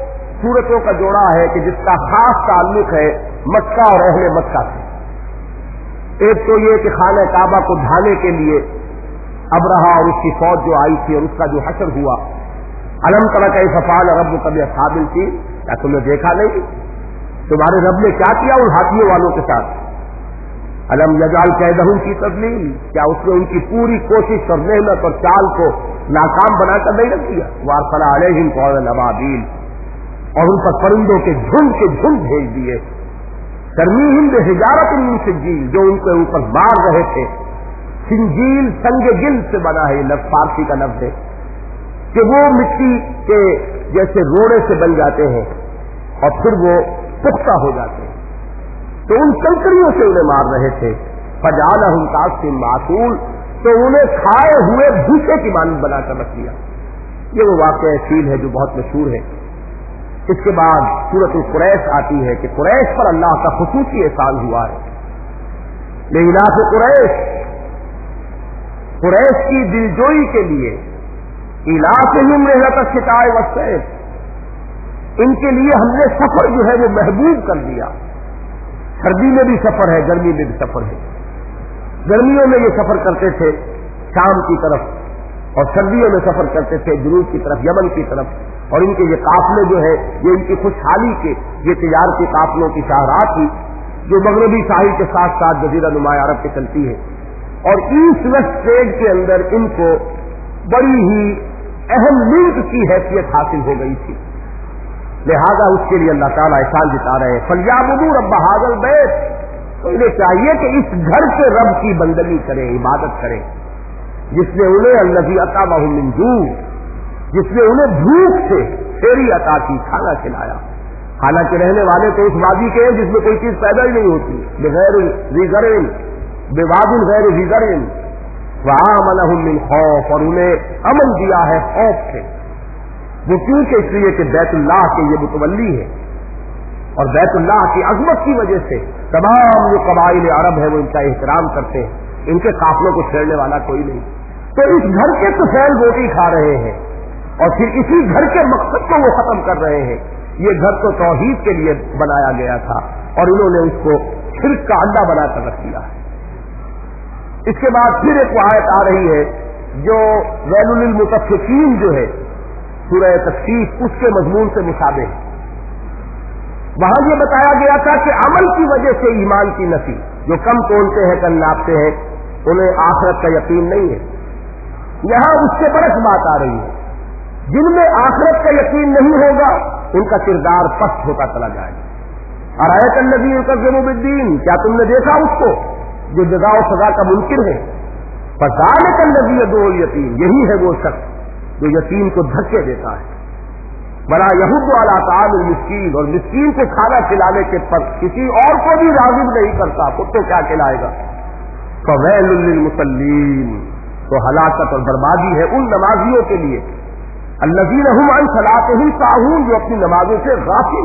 Speaker 1: सूरतों का जोड़ा है कि जिसका खास ताल्लुक है मक्का और अहले मक्का से। एक तो ये कि खाना काबा को ढाने के लिए अबरहा और उसकी फौज जो आई थी और उसका जो हशर हुआ, अलम तरा कैफ़ फ़अल रब्बुका बिअस्हाबिल फील, क्या तुमने देखा नहीं तुम्हारे रब ने क्या किया उन हाथियों वालों के साथ? अलम यजअल कैदहुम फी तज़लील, क्या उसने उनकी पूरी कोशिश और मेहनत और चाल को नाकाम बनाकर नहीं रख दिया? वारसला अलैहिम तौरन अबाबील, और उन पर परिंदों के झुंड के झुंड भेज दिए। तरमीहिम बिहिजारतिन मिन सिज्जील, जो उनके ऊपर मार रहे थे। सिंजील संगे गिल से बना है, ये लफ्ज़ फारसी का लफ्ज़ है कि वो मिट्टी के जैसे रोड़े से बन जाते हैं और फिर वो पुख्ता हो जाते हैं। तो उन कंकरियों से उन्हें मार रहे थे। फजालहुम कास्सिम मासूल, तो उन्हें खाए हुए भूसे की मानद बनाकर रख दिया। ये वो वाक़या फील है जो बहुत मशहूर है। इसके बाद सूरत कुरैश आती है कि कुरैश पर अल्लाह का खुसूसी एहसान हुआ है। लेइलाफ कुरैश, कुरैश की दिलजोई के लिए, इलाफहिम रहलत शिताए वस्सैफ, इनके लिए हमने सफर जो है वो महबूब कर दिया। सर्दी में भी सफर है, गर्मी में भी सफर है। गर्मियों में ये सफर करते थे शाम की तरफ, और सर्दियों में सफर करते थे जुनूब की तरफ, यमन की तरफ। और इनके ये काफले जो है ये इनकी खुशहाली के, ये तिजारती काफलों की शाहराह थी जो मगरबी साहिल के साथ साथ जजीरा नुमा अरब के चलती है। और ईस्ट वेस्ट ट्रेड के अंदर इनको बड़ी ही अहम लिंक की हैसियत हासिल हो गई थी। लिहाजा उसके लिए अल्लाह ताला एहसान जिता रहे हैं। फलियाबुदू रब्ब हाज़ल बैत, तो इन्हें चाहिए कि इस घर के रब की बंदगी करें, इबादत करें, जिसने उन्हें अल्लज़ी अतामहुम मिन जू, जिसने उन्हें भूख से फेरी अता की, खाना खिलाया। हालांकि रहने वाले तो उस वादी के हैं जिसमें कोई चीज पैदा ही नहीं होती, बगैर ज़िज़रिन, बेवादिन गैर ज़िज़रिन, वआमनहुम मिन खौफ, और उन्हें अमन दिया है खौफ से। वो क्यों के इसलिए कि बैतुल्लाह के ये मुतवल्ली है, और बैतुल्लाह की अजमत की वजह से तमाम जो कबाइल अरब है वो इनका एहतराम करते हैं, इनके काफलों को छेड़ने वाला कोई नहीं। तो इस घर के तो फैल रोटी खा रहे हैं और फिर इसी घर के मकसद को वो खत्म कर रहे हैं। ये घर तो तौहीद के लिए बनाया गया था और इन्होंने उसको शिर्क का अड्डा बनाकर रख दिया है। इसके बाद फिर एक आयत आ रही है जो वैलुल लिल मुतफ्फिफीन जो है सूरह तफसीस, उसके मजमून से मुशाबे है। वहां ये बताया गया था कि अमल की वजह से ईमान की नफी, जो कम तोलते हैं कम नापते हैं उन्हें आखिरत का यकीन नहीं है। यहां उससे बरस बात आ रही है, जिनमें आखिरत का यकीन नहीं होगा उनका किरदार पस्त होता चला जाएगा। अरायत अल्लज़ी युकज़्ज़िबु बिद्दीन, क्या तुमने देखा उसको जो जज़ा और सजा का मुनकिर है? फ़ज़ालिका अल्लज़ी यदउल यतीम, यही है वो शख्स जो यतीम को धक्के देता है। वला यहुद्दु अला ताअमिल मिस्कीन, और मिस्कीन को खाना खिलाने के पर किसी और को भी राग़िब नहीं करता, खुद तो क्या खिलाएगा। फ़वैलुल लिल मुसल्लीन, तो हलाकत और बर्बादी है उन नमाजियों के लिए, अल्लज़ीना हुम अन सलातिहिम साहून, जो अपनी नमाजों से गाफिल।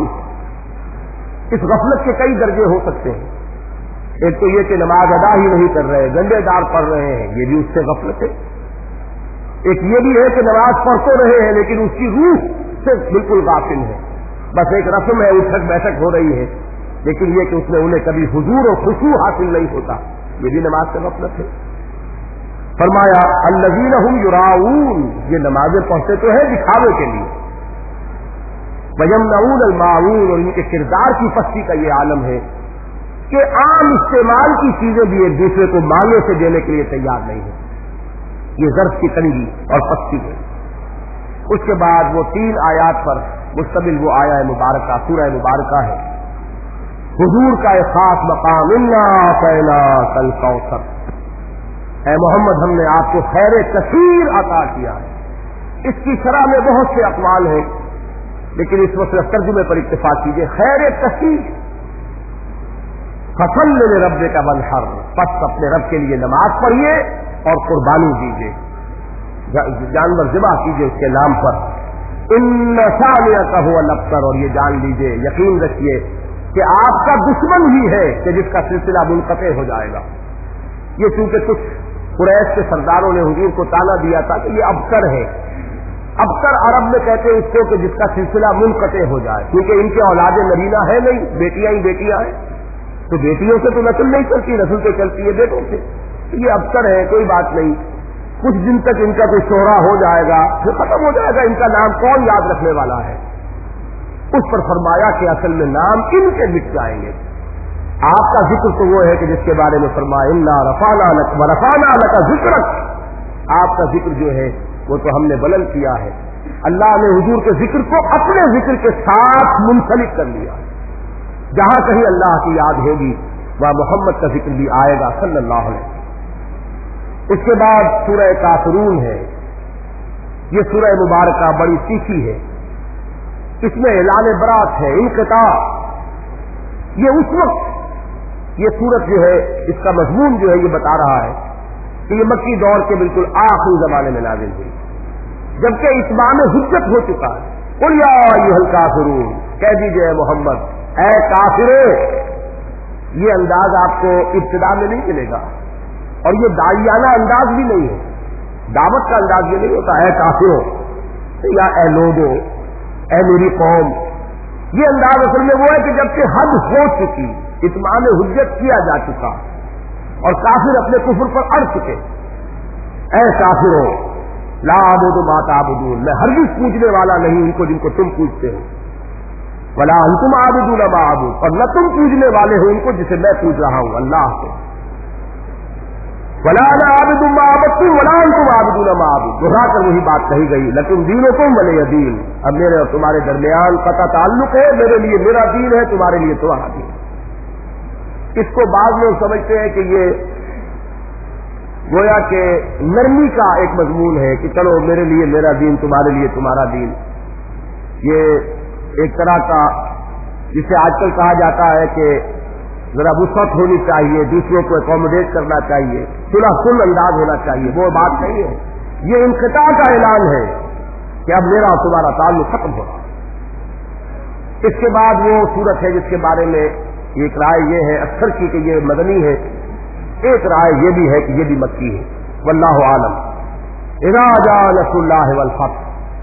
Speaker 1: इस गफलत के कई दर्जे हो सकते हैं। एक तो ये कि नमाज अदा ही नहीं कर रहे, गंडेदार पढ़ रहे हैं, ये भी उससे गफलत है। एक ये भी है कि नमाज पढ़ तो रहे हैं लेकिन उसकी रूह से बिल्कुल गाफिल है, बस एक रस्म है, उठक बैठक हो रही है, लेकिन ये कि उसमें उन्हें कभी हुजूर और खुशू हासिल नहीं होता, ये भी नमाज से गफलत है। फरमाया अल्लज़ीना हुम युराऊन, ये नमाजें पढ़ते तो है दिखावे के लिए, वयमनऊन अल माऊन, और इनके किरदार की पस्ती का ये आलम है कि आम इस्तेमाल की चीजें भी एक दूसरे को मांगे से देने के लिए तैयार नहीं है। ये ज़र्फ की तंगी और पस्ती है। उसके बाद वो तीन आयात पर मुश्तमिल वो आया मुबारका, सूरह मुबारका है, हुजूर का एक खास मकाम, इन्ना अतैनाकल कौसर, ऐ मोहम्मद हमने आपको खैर कसीर अता किया है। इसकी शरह में बहुत से अक़वाल हैं, लेकिन इस वक्त तर्जुमे पर इत्तिफाक कीजिए, खैर कसीर। फसल्लि लिरब्बिका वन्हर, बस अपने रब के लिए नमाज पढ़िए और कुर्बानी दीजिए, जानवर ज़िबा कीजिए उसके नाम पर। इन्न शानिअका हुवल अब्तर, और ये जान लीजिए, यकीन रखिए कि आपका दुश्मन ही है कि जिसका सिलसिला मुनक़ते हो जाएगा। ये चूंकि कुछ कुरैश के सरदारों ने हुजूर को ताना दिया था कि ये अबतर है, ابتر عرب میں کہتے ہیں اس کو کہ جس کا سلسلہ منقطع ہو جائے، کیونکہ ان کے اولاد نرینہ ہے نہیں، بیٹیاں ہی بیٹیاں ہیں، تو بیٹیوں سے تو نسل نہیں چلتی، نسل تو چلتی ہے بیٹوں سے. یہ ابتر ہے، کوئی بات نہیں، کچھ دن تک ان کا کوئی شہرا ہو جائے گا، پھر ختم ہو جائے گا، ان کا نام کون یاد رکھنے والا ہے. اس پر فرمایا کہ اصل میں نام ان کے مٹ جائیں گے. آپ کا ذکر تو وہ ہے کہ جس کے بارے میں فرمایا انا رفعنا لک ورفعنا لک ذکرک، آپ کا ذکر جو ہے وہ تو ہم نے بلند کیا ہے. اللہ نے حضور کے ذکر کو اپنے ذکر کے ساتھ منسلک کر لیا. جہاں کہیں اللہ کی یاد ہوگی وہاں محمد کا ذکر بھی آئے گا صلی اللہ علیہ وسلم. اس کے بعد سورہ کافرون ہے. یہ سورہ مبارکہ بڑی تیکھی ہے، اس میں اعلان برات ہے، انقطاع. یہ اس وقت یہ سورت جو ہے اس کا مضمون جو ہے یہ بتا رہا ہے کہ یہ مکی دور کے بالکل آخری زمانے میں نازل ہوئی، جبکہ اتمام حجت ہو چکا ہے. قل یا ایھا الکافرون، کہہ دیجئے محمد اے کافرو. یہ انداز آپ کو ابتدا میں نہیں ملے گا، اور یہ داعیانہ انداز بھی نہیں ہے، دعوت کا انداز یہ نہیں ہوتا اے کافرو یا اے لوگو اے میری قوم. یہ انداز اصل میں وہ ہے کہ جب کہ حد ہو چکی، اتمام حجت کیا جا چکا اور کافر اپنے کفر پر اڑ چکے. اے کافرو لا اعبد ما تعبدون، میں ہرگز پوجنے والا نہیں ان کو جن کو تم پوجتے ہو. ولا انتم عابدون ما اعبد، اور نہ تم پوجنے والے ہو ان کو جسے میں پوج رہا ہوں اللہ کو. ولا انا عابد ما عبدتم ولا انتم عابدون ما اعبد، دوہرا کر وہی بات کہی گئی لکم دینکم ولی دین. اب میرے اور تمہارے درمیان قطع تعلق ہے، میرے لیے میرا دین ہے، تمہارے لیے تمہارا دین. اس کو بعض لوگ سمجھتے ہیں کہ یہ گویا کہ نرمی کا ایک مضمون ہے کہ چلو میرے لیے میرا دین، تمہارے لیے تمہارا دین. یہ ایک طرح کا جسے آج کل کہا جاتا ہے کہ ذرا وسعت ہونی چاہیے، دوسروں کو اکوموڈیٹ کرنا چاہیے، صلح کل انداز ہونا چاہیے. وہ بات نہیں ہے، یہ انقطاع کا اعلان ہے کہ اب میرا اور تمہارا تعلق ختم ہو رہا. اس کے بعد وہ سورت ہے جس کے بارے میں ایک رائے یہ ہے اکثر کی کہ یہ مدنی ہے، ایک رائے یہ بھی ہے کہ یہ بھی مکی ہے. واللہ عالم. اذا جاء نصر اللہ والفتح،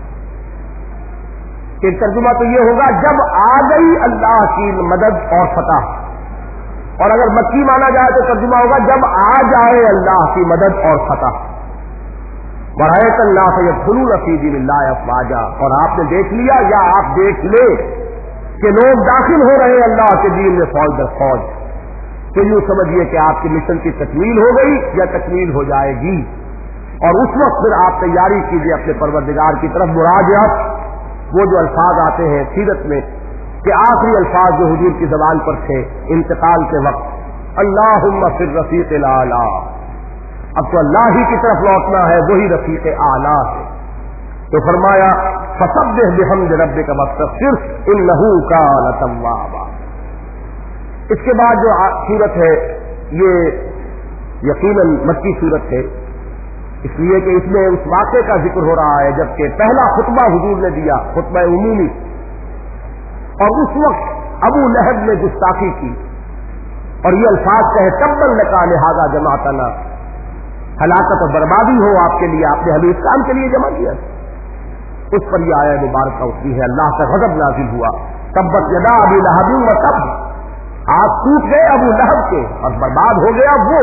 Speaker 1: کہ ترجمہ تو یہ ہوگا جب آ گئی اللہ کی مدد اور فتح. اور اگر مکی مانا جائے تو ترجمہ ہوگا جب آ جائے اللہ کی مدد اور فتح. وَرَأَيْتَ النَّاسَ يَدْخُلُونَ فِي دِينِ اللَّهِ أَفْوَاجًا، اور آپ نے دیکھ لیا یا آپ دیکھ لیں کہ لوگ داخل ہو رہے ہیں اللہ کے دین میں فوج در فوج. تو یوں سمجھیے کہ آپ کے مشن کی تکمیل ہو گئی یا تکمیل ہو جائے گی، اور اس وقت پھر آپ تیاری کیجیے اپنے پروردگار کی طرف. مراجعت وہ جو الفاظ آتے ہیں سیرت میں کہ آخری الفاظ جو حضور کی زبان پر تھے انتقال کے وقت، اللہم فی الرفیق الاعلی. اب تو اللہ ہی کی طرف لوٹنا ہے، وہی رفیق اعلیٰ ہے. تو فرمایا فسبح بحمد ربک واستغفر انہ کان توابا. اس کے بعد جو سورت ہے یہ یقیناً مکی سورت ہے، اس لیے کہ اس میں اس واقعے کا ذکر ہو رہا ہے جبکہ پہلا خطبہ حضور نے دیا، خطبہ عمومی، اور اس وقت ابو لہب نے گستاخی کی اور یہ الفاظ کہے تبا لکا لہذا جمعتنا، ہلاکت اور بربادی ہو آپ کے لیے، آپ نے ہمیں اس کام کے لیے جمع کیا. اس پر یہ آیت مبارکہ ہوتی ہے، اللہ کا غضب نازل ہوا. تبت یدا ابی لہب و تب، آپ ٹوٹ گئے ابو لہب کے اور برباد ہو گیا وہ.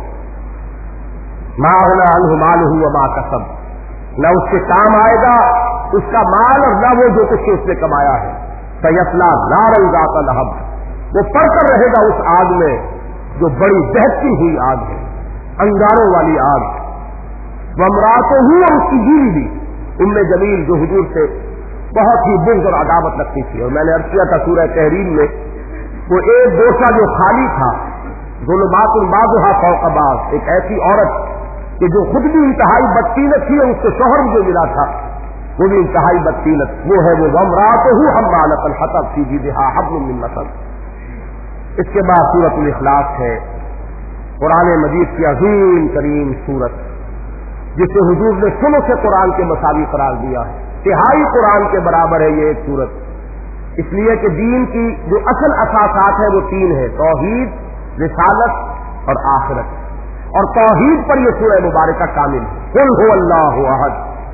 Speaker 1: ما اغنی عنہ مالہ وما کسب، نہ اس کے کام آئے گا اس کا مال اور نہ وہ جو کچھ اس نے کمایا ہے. سیصلی نارا ذات لہب، وہ پڑ کر رہے گا اس آگ میں جو بڑی دہتی ہوئی آگ ہے، انگاروں والی آگ. وامرأتہ، اور اس کی بیوی بھی ام جمیل جو حضور سے بہت ہی بغض اور عداوت رکھتی تھی. اور میں نے عرض کیا تھا سورہ تحریم میں وہ ایک گوشہ جو خالی تھا، ظلمات بعضھا فوق بعض، ایک ایسی عورت کہ جو خود بھی انتہائی بدطینت تھی اور اس کو شوہر جو ملا تھا وہ بھی انتہائی بدطینت، وہ ہے وہ وامرأتہ حمالۃ الحطب فی جیدہا حبل من مسد. اس کے بعد سورۃ الاخلاص ہے، قرآن مجید کی عظیم ترین سورت جسے حضور نے سنو سے قرآن کے مساوی قرار دیا ہے. تہائی قرآن کے برابر ہے یہ ایک سورت، اس لیے کہ دین کی جو اصل اساسات ہیں وہ تین ہیں، توحید، رسالت اور آخرت. اور توحید پر یہ سورہ مبارکہ کامل ہے. قل هو اللہ احد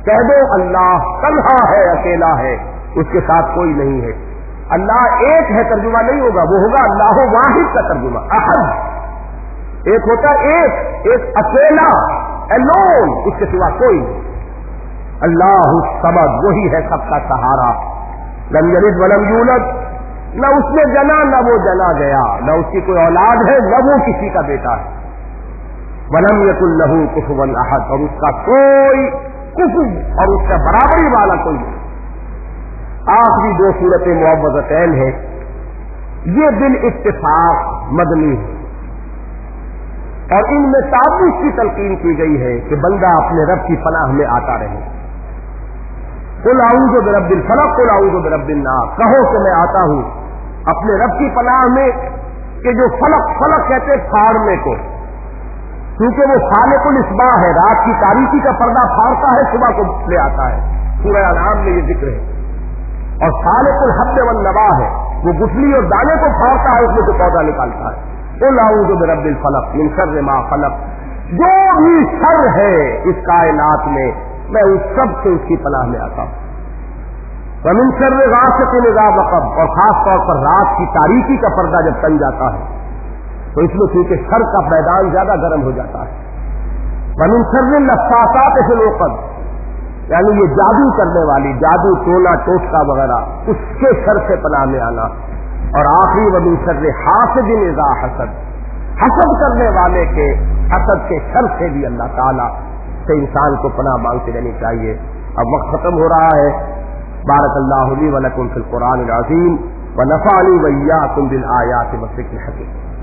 Speaker 1: کہہ دو اللہ تنہا ہے، اکیلا ہے، اس کے ساتھ کوئی نہیں ہے۔ اللہ ایک ہے ترجمہ نہیں ہوگا، وہ ہوگا اللہ واحد کا ترجمہ، احد۔ ایک ہوتا ایک، ایک اکیلا، alone، اس کے سوا کوئی نہیں۔ اللہ الصمد، وہی ہے سب کا سہارا۔ لم یلد ولم یولد، نہ اس نے جنا نہ وہ جنا گیا، نہ اس کی کوئی اولاد ہے نہ وہ کسی کا بیٹا ہے۔ ولم یکن لہ کفوا احد، اور اس کا کوئی کفو اور اس کا برابری والا کوئی نہیں۔ آخری دو صورتیں معوذتین ہیں، یہ بال اتفاق مدنی ہے، اور ان میں تعوذ کی تلقین کی گئی ہے کہ بندہ اپنے رب کی پناہ میں آتا رہے۔ قل اعوذ برب الفلق قل اعوذ برب الناس، کہو کہ میں آتا ہوں اپنے رب کی پناہ میں، کہ جو فلق فلق کہتے پھاڑنے کو، کیونکہ وہ خالق الاسباح ہے، رات کی تاریکی کا پردہ پھاڑتا ہے، صبح کو لے آتا ہے، سورہ انعام میں یہ ذکر ہے۔ اور خالق الحب والنوا ہے، وہ گٹھلی اور دانے کو پھاڑتا ہے، اس میں سے پودا نکالتا ہے۔ قل اعوذ برب الفلق من شر ما خلق، جو بھی شر ہے اس کائنات میں میں اس سب سے اس کی پناہ میں آتا ہوں۔ ومن شر غاسق اذا وقب، اور خاص طور پر رات کی تاریکی کا پردہ جب تن جاتا ہے تو اس میں کیونکہ شر کا میدان زیادہ گرم ہو جاتا ہے۔ ومن شر النفاثات فی العقد، یعنی یہ جادو کرنے والی، جادو ٹونا ٹوٹکا وغیرہ، اس کے شر سے پناہ میں آنا۔ اور آخری ومن شر حاسد اذا حسد، حسد کرنے والے کے حسد کے شر سے بھی اللہ تعالیٰ سے انسان کو پناہ مانگتے رہنی چاہیے۔ اب وقت ختم ہو رہا ہے۔ بارک اللہ لی ولکم فی القرآن العظیم ونفعنی وإیاکم بالآیات والذکر الحکیم۔